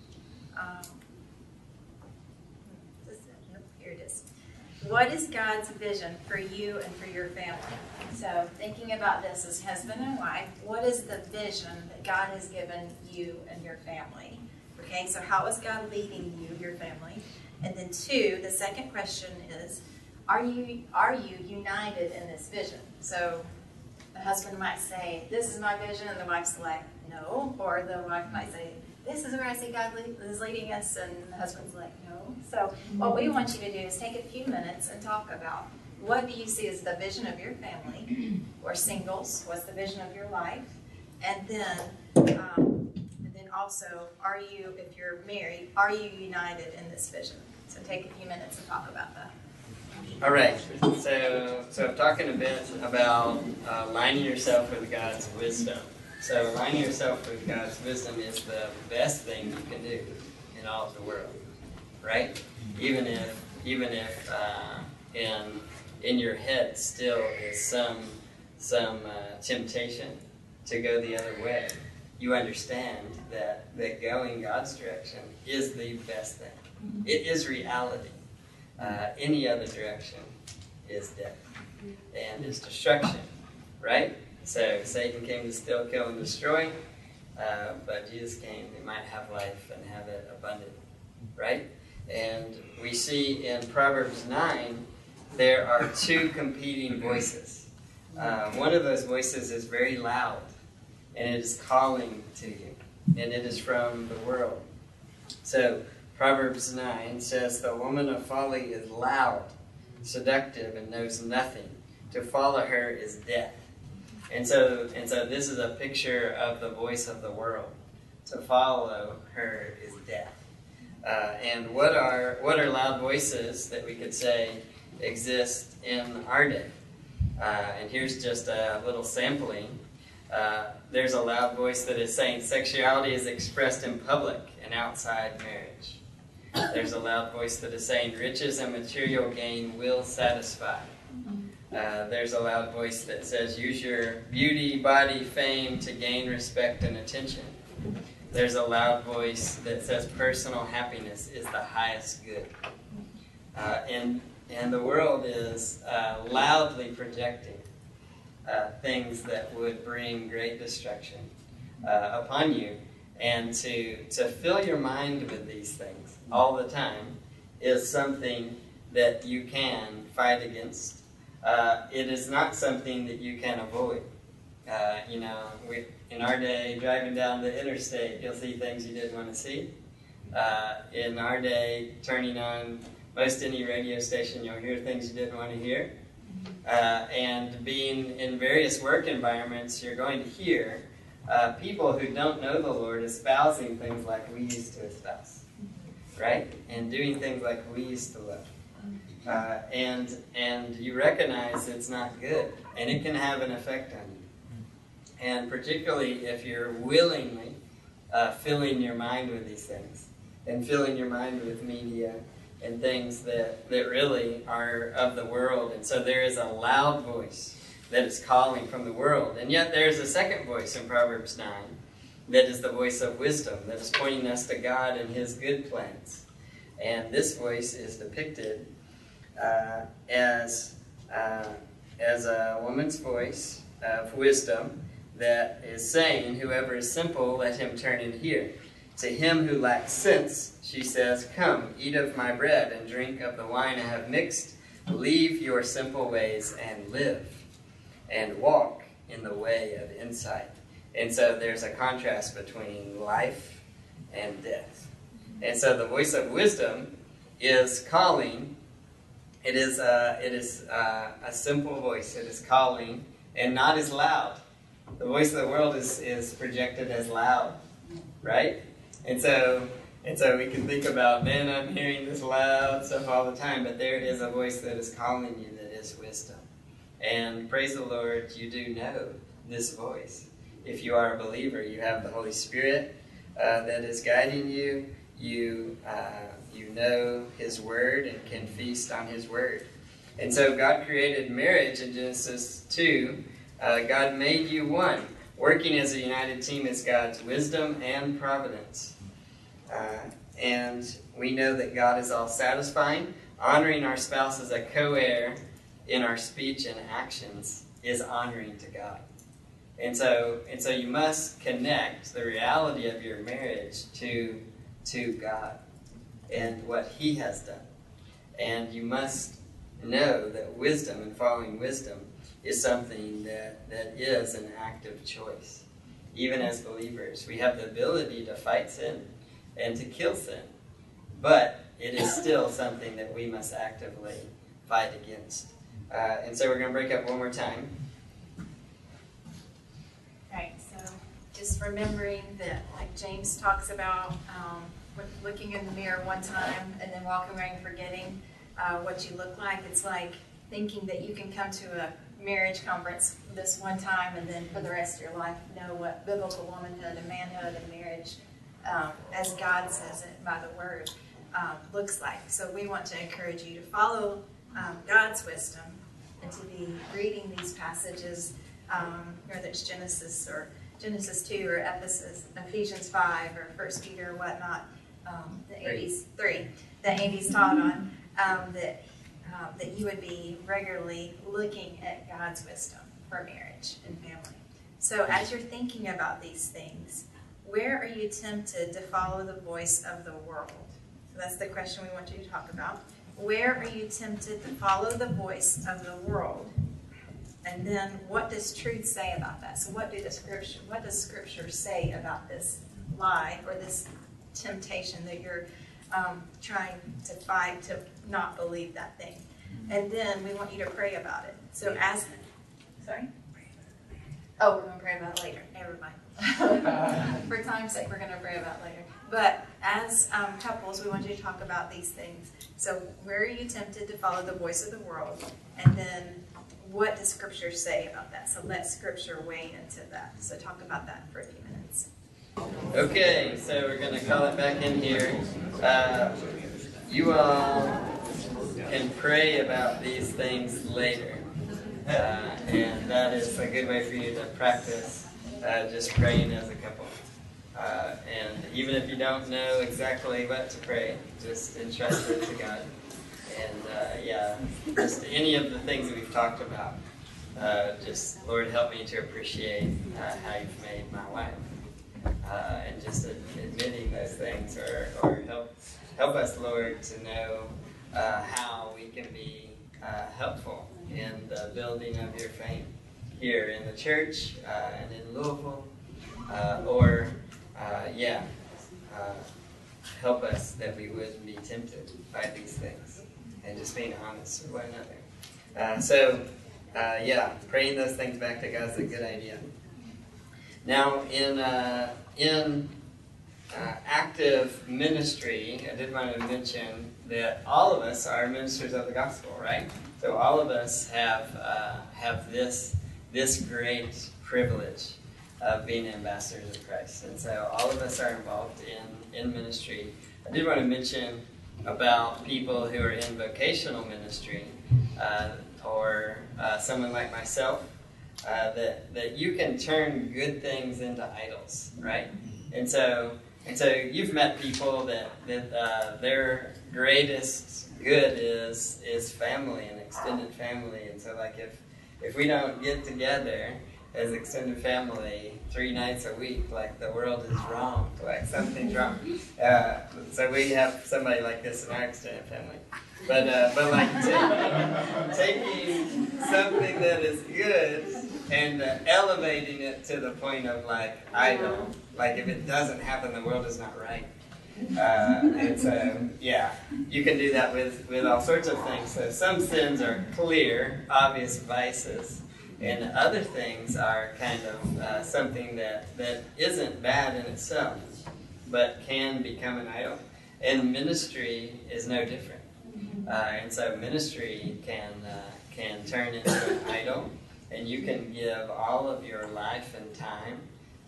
here it is. What is God's vision for you and for your family? So thinking about this as husband and wife, what is the vision that God has given you and your family? Okay, so how is God leading you, your family? And then two, the second question is, are you united in this vision? So the husband might say, this is my vision, and the wife's like, no. Or the wife might say, this is where I see God is leading us, and the husband's like, no. So what we want you to do is take a few minutes and talk about, what do you see as the vision of your family, or singles? What's the vision of your life? And then also, if you're married, are you united in this vision? So take a few minutes and talk about that. All right, so I'm talking a bit about aligning yourself with God's wisdom. So aligning yourself with God's wisdom is the best thing you can do in all of the world, right? Even if in your head still is some temptation to go the other way, you understand that going God's direction is the best thing. It is reality. Any other direction is death and is destruction, right? So Satan came to steal, kill, and destroy, but Jesus came that might have life and have it abundant, right? And we see in Proverbs 9, there are two competing voices. One of those voices is very loud, and it is calling to you, and it is from the world. So Proverbs 9 says, the woman of folly is loud, seductive, and knows nothing. To follow her is death. And so this is a picture of the voice of the world. To follow her is death. And what are loud voices that we could say exist in our day? And here's just a little sampling. There's a loud voice that is saying sexuality is expressed in public and outside marriage. There's a loud voice that is saying riches and material gain will satisfy. There's a loud voice that says use your beauty, body, fame to gain respect and attention. There's a loud voice that says personal happiness is the highest good. And the world is loudly projecting things that would bring great destruction upon you. And to fill your mind with these things all the time is something that you can fight against. It is not something that you can avoid. In our day, driving down the interstate, you'll see things you didn't want to see. In our day, turning on most any radio station, you'll hear things you didn't want to hear. And being in various work environments, you're going to hear people who don't know the Lord espousing things like we used to espouse, right? And doing things like we used to love. And you recognize it's not good, and it can have an effect on you. And particularly if you're willingly filling your mind with these things, and filling your mind with media and things that really are of the world. And so there is a loud voice that is calling from the world. And yet there's a second voice in Proverbs 9 that is the voice of wisdom, that is pointing us to God and His good plans. And this voice is depicted as a woman's voice of wisdom that is saying, whoever is simple, let him turn and hear. To him who lacks sense, she says, come, eat of my bread and drink of the wine I have mixed. Leave your simple ways and live, and walk in the way of insight. And so there's a contrast between life and death. And so the voice of wisdom is calling. It is a simple voice. It is calling and not as loud. The voice of the world is projected as loud, right? And so we can think about, man, I'm hearing this loud stuff all the time, but there is a voice that is calling you that is wisdom. And praise the Lord, you do know this voice. If you are a believer, you have the Holy Spirit that is guiding you. You know His Word and can feast on His Word. And so God created marriage in Genesis 2. God made you one. Working as a united team is God's wisdom and providence. And we know that God is all-satisfying. Honoring our spouse as a co-heir in our speech and actions is honoring to God. And so you must connect the reality of your marriage to God and what He has done. And you must know that wisdom and following wisdom is something that is an active choice. Even as believers, we have the ability to fight sin and to kill sin. But it is still something that we must actively fight against. And so we're going to break up one more time. Right, so just remembering that, like James talks about, looking in the mirror one time and then walking around forgetting what you look like. It's like thinking that you can come to a marriage conference this one time and then for the rest of your life know what biblical womanhood and manhood and marriage, as God says it by the Word, looks like. So we want to encourage you to follow God's wisdom and to be reading these passages, whether it's Genesis 2 or Ephesians 5 or 1 Peter or whatnot, that Andy's taught on, that you would be regularly looking at God's wisdom for marriage and family. So as you're thinking about these things, where are you tempted to follow the voice of the world? So that's the question we want you to talk about. Where are you tempted to follow the voice of the world? And then what does truth say about that? So what does Scripture say about this lie or this temptation that you're trying to fight to not believe that thing? And then we want you to pray about it. So sorry? Oh, we're going to pray about it later. Never mind. For time's sake, we're going to pray about it later. But as couples, we want you to talk about these things. So where are you tempted to follow the voice of the world? And then what does Scripture say about that? So let Scripture weigh into that. So talk about that for a few minutes. Okay, so we're going to call it back in here. You all can pray about these things later. And that is a good way for you to practice just praying as a couple. And even if you don't know exactly what to pray, just entrust it to God. And just any of the things that we've talked about, just Lord, help me to appreciate how you've made my life. And just admitting those things, or help us, Lord, to know how we can be helpful in the building of your faith here in the church and in Louisville, help us that we wouldn't be tempted by these things and just being honest with one another. Praying those things back to God is a good idea. Now, in active ministry, I did want to mention that all of us are ministers of the gospel, right? So all of us have this great privilege of being ambassadors of Christ. And so all of us are involved in ministry. I did want to mention about people who are in vocational ministry, or someone like myself, that you can turn good things into idols, right? And so you've met people that their greatest good is family and extended family. And so like if we don't get together as extended family 3 nights a week, like the world is wrong, like something's wrong. So we have somebody like this in our extended family. But like taking something that is good and elevating it to the point of like idol. Like if it doesn't happen, the world is not right. And so, you can do that with all sorts of things. So some sins are clear, obvious vices. And other things are kind of something that isn't bad in itself, but can become an idol. And ministry is no different. And so ministry can turn into an idol, and you can give all of your life and time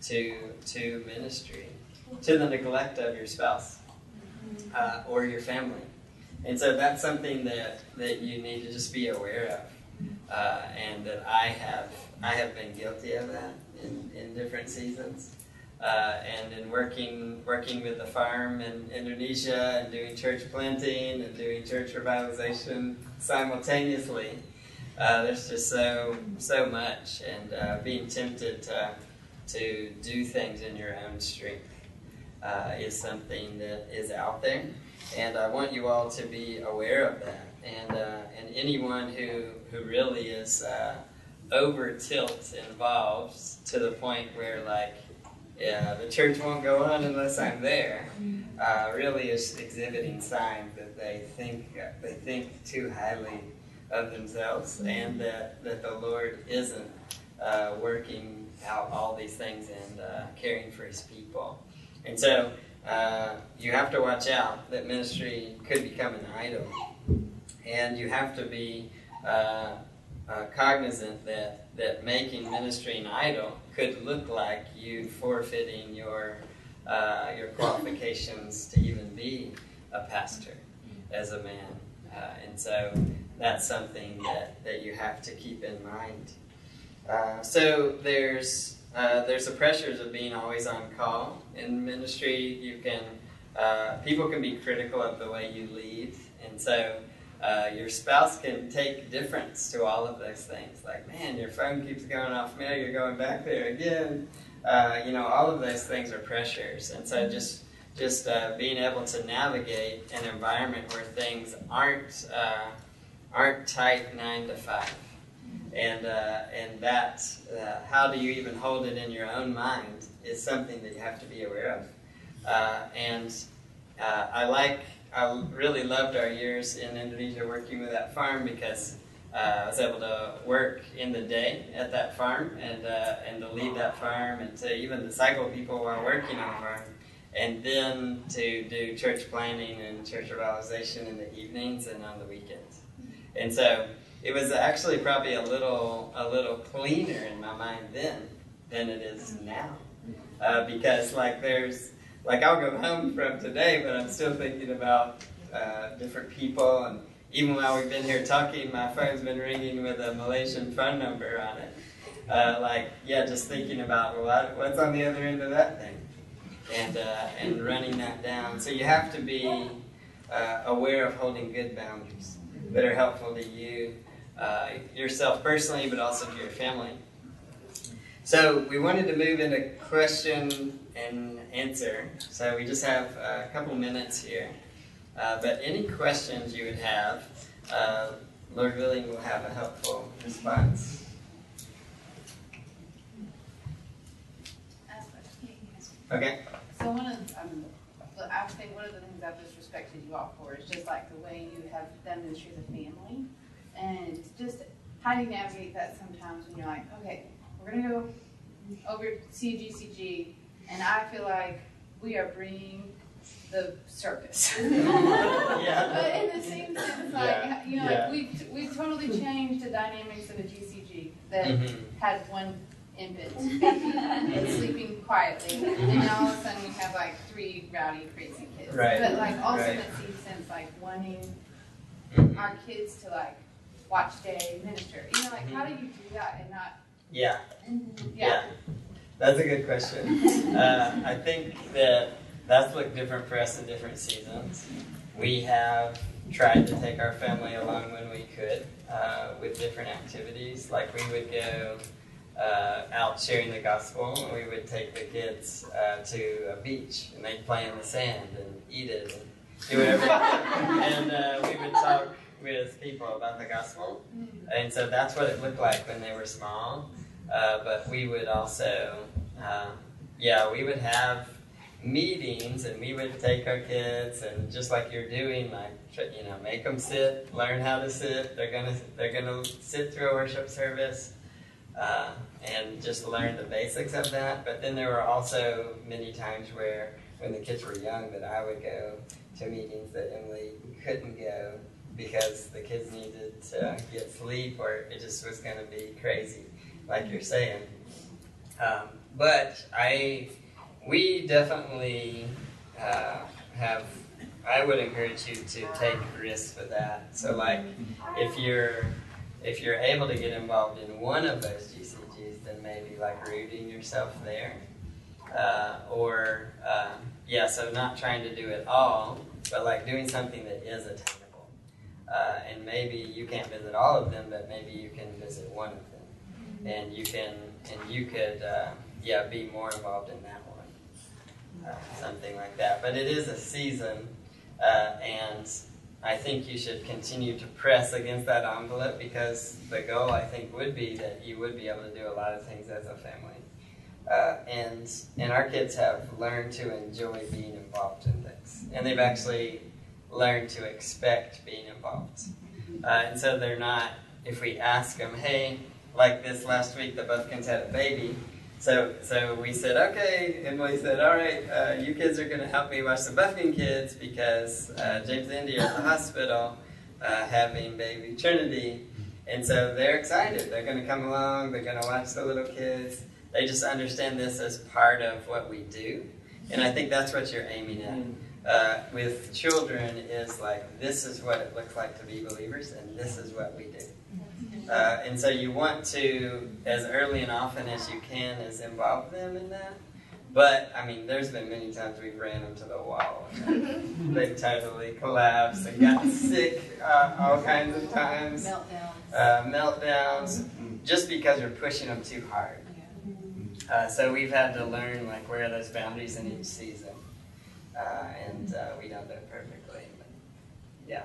to ministry, to the neglect of your spouse or your family. And so that's something that you need to just be aware of, and that I have been guilty of that in different seasons. And in working with the farm in Indonesia and doing church planting and doing church revitalization simultaneously, there's just so much, and being tempted to do things in your own strength is something that is out there, and I want you all to be aware of that. And anyone who really is over tilt involved to the point where the church won't go on unless I'm there, really is exhibiting signs that they think too highly of themselves, and that the Lord isn't working out all these things and caring for His people. And so you have to watch out that ministry could become an idol, and you have to be cognizant that making ministry an idol could look like you forfeiting your qualifications to even be a pastor as a man. And so that's something that you have to keep in mind. So there's the pressures of being always on call in ministry. You can people can be critical of the way you lead, and so your spouse can take difference to all of those things. Like, man, your phone keeps going off mail, you're going back there again. All of those things are pressures, and so just being able to navigate an environment where things aren't tight 9 to 5. And that, how do you even hold it in your own mind is something that you have to be aware of. I really loved our years in Indonesia working with that farm, because I was able to work in the day at that farm and to lead that farm and to even disciple people while working on the farm, and then to do church planning and church revitalization in the evenings and on the weekends. And so it was actually probably a little cleaner in my mind then than it is now, because I'll go home from today, but I'm still thinking about different people, and even while we've been here talking, my phone's been ringing with a Malaysian phone number on it. Just thinking about what's on the other end of that thing, and running that down. So you have to be aware of holding good boundaries that are helpful to you, yourself personally, but also to your family. So we wanted to move into question and answer. So we just have a couple minutes here. But any questions you would have, Lord willing, will have a helpful response. Okay. So I think one of the things I've just respected you all for is just like the way you have done ministry as a family, and just how do you navigate that sometimes when you're like, okay, we're going to go over to CGCG, and I feel like we are bringing the circus. Yeah. But in the same sense, we've totally changed the dynamics of a GCG that had one infant baby sleeping quietly, and now all of a sudden we have 3 rowdy, crazy kids. Right. But also in that same sense, wanting our kids to watch day, minister. How do you do that and not? Yeah. Yeah. That's a good question. I think that's looked different for us in different seasons. We have tried to take our family along when we could with different activities. Like we would go out sharing the gospel, and we would take the kids to a beach, and they'd play in the sand and eat it and do whatever. And we would talk with people about the gospel. And so that's what it looked like when they were small. But we would also, we would have meetings, and we would take our kids, and just like you're doing, make them sit, learn how to sit. They're gonna sit through a worship service. and just learn the basics of that. But then there were also many times where, when the kids were young, that I would go to meetings that Emily couldn't go because the kids needed to get sleep, or it just was going to be crazy, like you're saying. But we definitely I would encourage you to take risks with that. So, like, if you're able to get involved in one of those GCGs, then maybe like rooting yourself there, so not trying to do it all, but like doing something that is attainable. And maybe you can't visit all of them, but maybe you can visit one of them, and you could be more involved in that one, something like that. But it is a season, and I think you should continue to press against that envelope, because the goal, I think, would be that you would be able to do a lot of things as a family. And our kids have learned to enjoy being involved in things. And they've actually learned to expect being involved. And so they're not, if we ask them, hey, like this last week, the Buffkins had a baby. So we said, okay, Emily said, all right, you kids are going to help me watch the Buffkin kids, because James and Indy are at the hospital having baby Trinity. And so they're excited. They're going to come along. They're going to watch the little kids. They just understand this as part of what we do. And I think that's what you're aiming at. With children is like, this is what it looks like to be believers, and this is what we do. And so you want to, as early and often as you can, is involve them in that. But, I mean, there's been many times we've ran them to the wall. They've totally collapsed and gotten sick all kinds of times. Meltdowns, just because you're pushing them too hard. So we've had to learn, like, where are those boundaries in each season. And we don't do it perfectly, but yeah.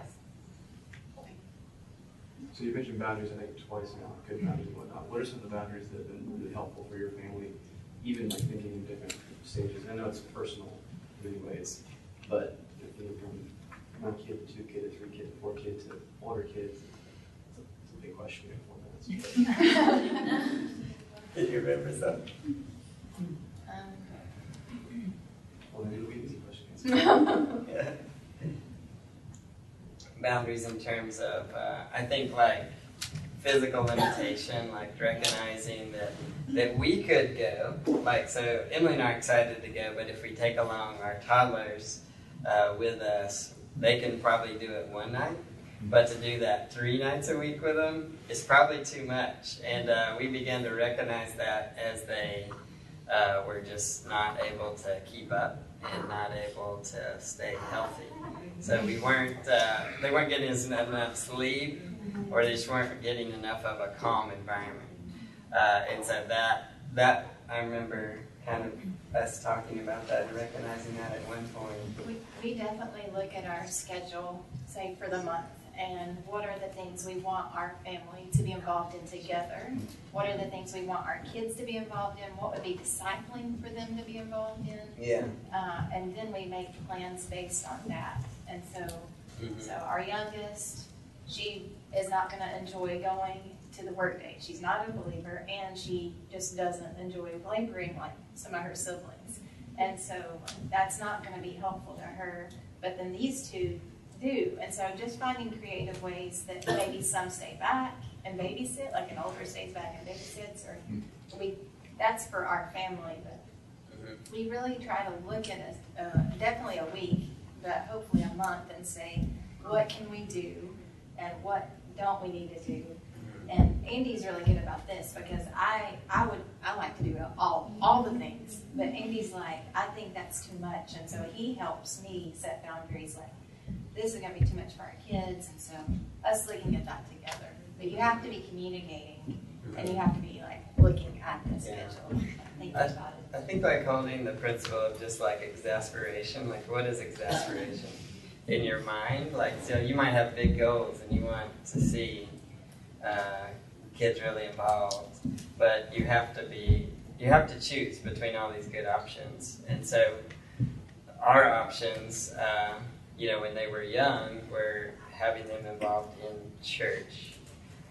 So you mentioned boundaries, I think, twice now, good boundaries and whatnot. What are some of the boundaries that have been really helpful for your family, even like thinking in different stages? I know it's personal in many ways, but thinking from 1 kid to 2 kids, 3 kids, 4 kids, to older kids, it's a big question in 4 minutes. Did you remember something? Well, maybe it'll be an easy question. Yeah. Boundaries in terms of, I think, like physical limitation, like recognizing that we could go. Like, so Emily and I are excited to go, but if we take along our toddlers with us, they can probably do it one night. But to do that 3 nights a week with them is probably too much. And we began to recognize that as they were just not able to keep up and not able to stay healthy. So they weren't getting enough sleep, or they just weren't getting enough of a calm environment. And so that I remember kind of us talking about that and recognizing that at one point. We definitely look at our schedule, say, for the month, and what are the things we want our family to be involved in together? What are the things we want our kids to be involved in? What would be discipling for them to be involved in? Yeah. And then we make plans based on that. And so our youngest, she is not going to enjoy going to the work day. She's not a believer, and she just doesn't enjoy laboring like some of her siblings. And so that's not going to be helpful to her. But then these two do. And so just finding creative ways that maybe some stay back and babysit, like an older stays back and babysits, or that's for our family. But we really try to look at definitely a week, but hopefully a month, and say, what can we do and what don't we need to do? And Andy's really good about this, because I like to do all the things, but Andy's like, I think that's too much, and so he helps me set boundaries, like, this is going to be too much for our kids, and so us looking at that together. But you have to be communicating, and you have to be like looking at the schedule, thinking about it. I think like holding the principle of just like exasperation, like what is exasperation in your mind? Like, so you might have big goals and you want to see kids really involved, but you have to choose between all these good options. And so our options, when they were young, were having them involved in church,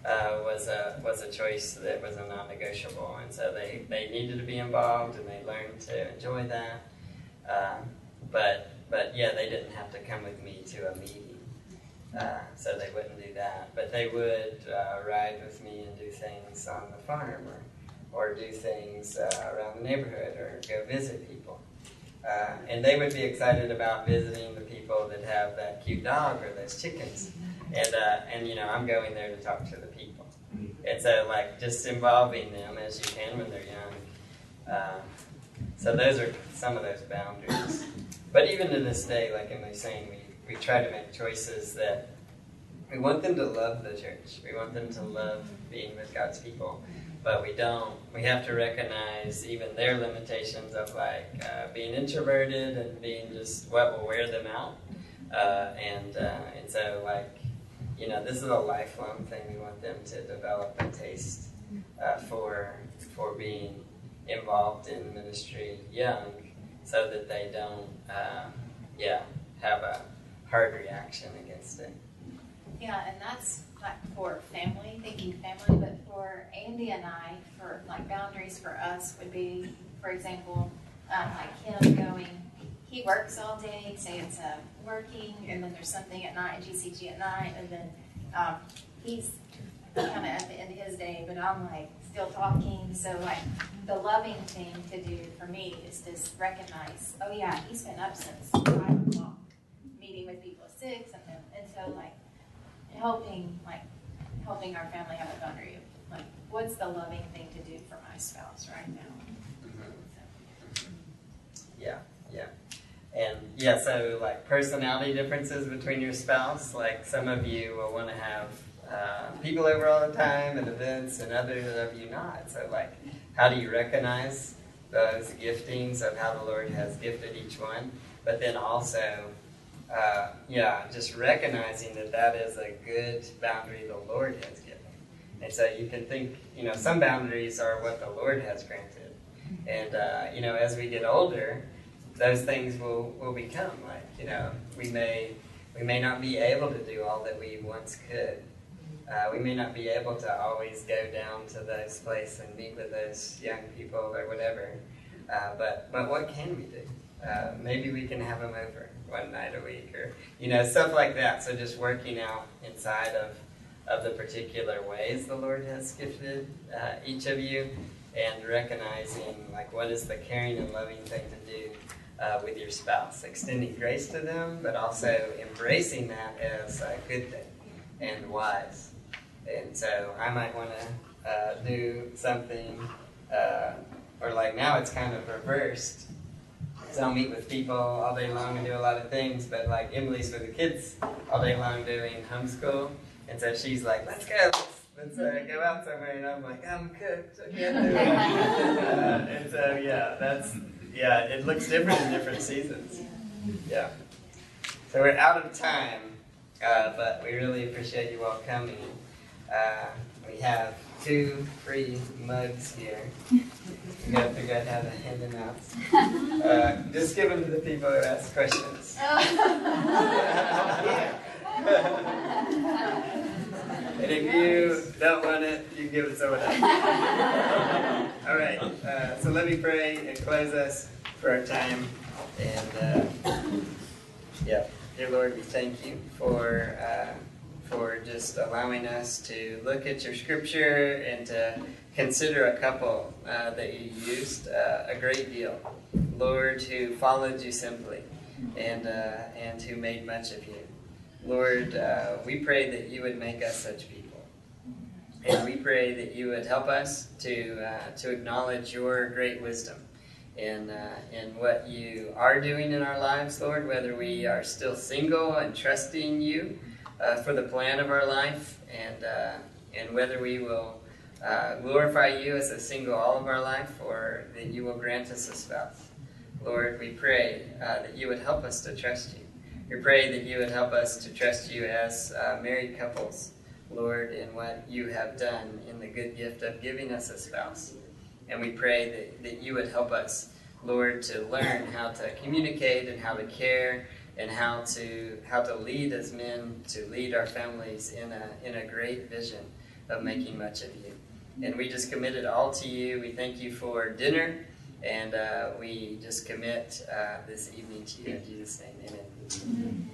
was a choice that was a non-negotiable, and so they needed to be involved, and they learned to enjoy that. But yeah, they didn't have to come with me to a meeting, so they wouldn't do that. But they would ride with me and do things on the farm, or do things around the neighborhood, or go visit people. And they would be excited about visiting the people that have that cute dog or those chickens. And you know, I'm going there to talk to the people. And so, like, just involving them as you can when they're young. So those are some of those boundaries. But even to this day, like Emily's saying, we try to make choices that we want them to love the church. We want them to love being with God's people. But we don't. We have to recognize even their limitations of, like, being introverted and being just what will wear them out. And so, like, you know, this is a lifelong thing. We want them to develop a taste for being involved in ministry young, so that they don't, have a hard reaction against it. Yeah, and that's like for family, thinking family, but for Andy and I, for like boundaries for us would be, for example, like him going, he works all day, say it's working, and then there's something at night, GCG at night, and then he's kind of at the end of his day, but I'm like still talking. So like the loving thing to do for me is just recognize, oh yeah, he's been up since 5 o'clock, meeting with people at 6, and so like helping our family have a boundary of like, what's the loving thing to do for my spouse right now? Yeah. And yeah, so like personality differences between your spouse, like some of you will want to have people over all the time and events, and others of you not. So like, how do you recognize those giftings of how the Lord has gifted each one? But then also, just recognizing that is a good boundary the Lord has given. And so you can think, you know, some boundaries are what the Lord has granted. And, you know, as we get older, those things will become like, you know, we may not be able to do all that we once could. We may not be able to always go down to those places and meet with those young people or whatever. But what can we do? Maybe we can have them over one night a week, or, you know, stuff like that. So just working out inside of the particular ways the Lord has gifted each of you, and recognizing, like, what is the caring and loving thing to do with your spouse, extending grace to them, but also embracing that as a good thing and wise. And so I might want to do something, or like now it's kind of reversed. So I'll meet with people all day long and do a lot of things, but like Emily's with the kids all day long doing homeschool, and so she's like, let's go, let's go out somewhere, and I'm like, I'm cooked, I can't do it. And so it looks different in different seasons. Yeah. So we're out of time, but we really appreciate you all coming. We have 2 free mugs here. We got to figure out how to hand them out. Just give them to the people who ask questions. And if you don't want it, you give it to someone else. All right. So let me pray and close us for our time. And dear Lord, we thank you for just allowing us to look at your scripture and to consider a couple that you used a great deal. Lord, who followed you simply and who made much of you. Lord, we pray that you would make us such people. And we pray that you would help us to acknowledge your great wisdom in what you are doing in our lives, Lord, whether we are still single and trusting you for the plan of our life, and whether we will glorify you as a single all of our life, or that you will grant us a spouse. Lord, we pray that you would help us to trust you. We pray that you would help us to trust you as married couples, Lord, in what you have done in the good gift of giving us a spouse. And we pray that you would help us, Lord, to learn how to communicate and how to care and how to lead as men, to lead our families in a great vision of making much of you. And we just commit it all to you. We thank you for dinner, and we just commit this evening to you. In Jesus' name, amen.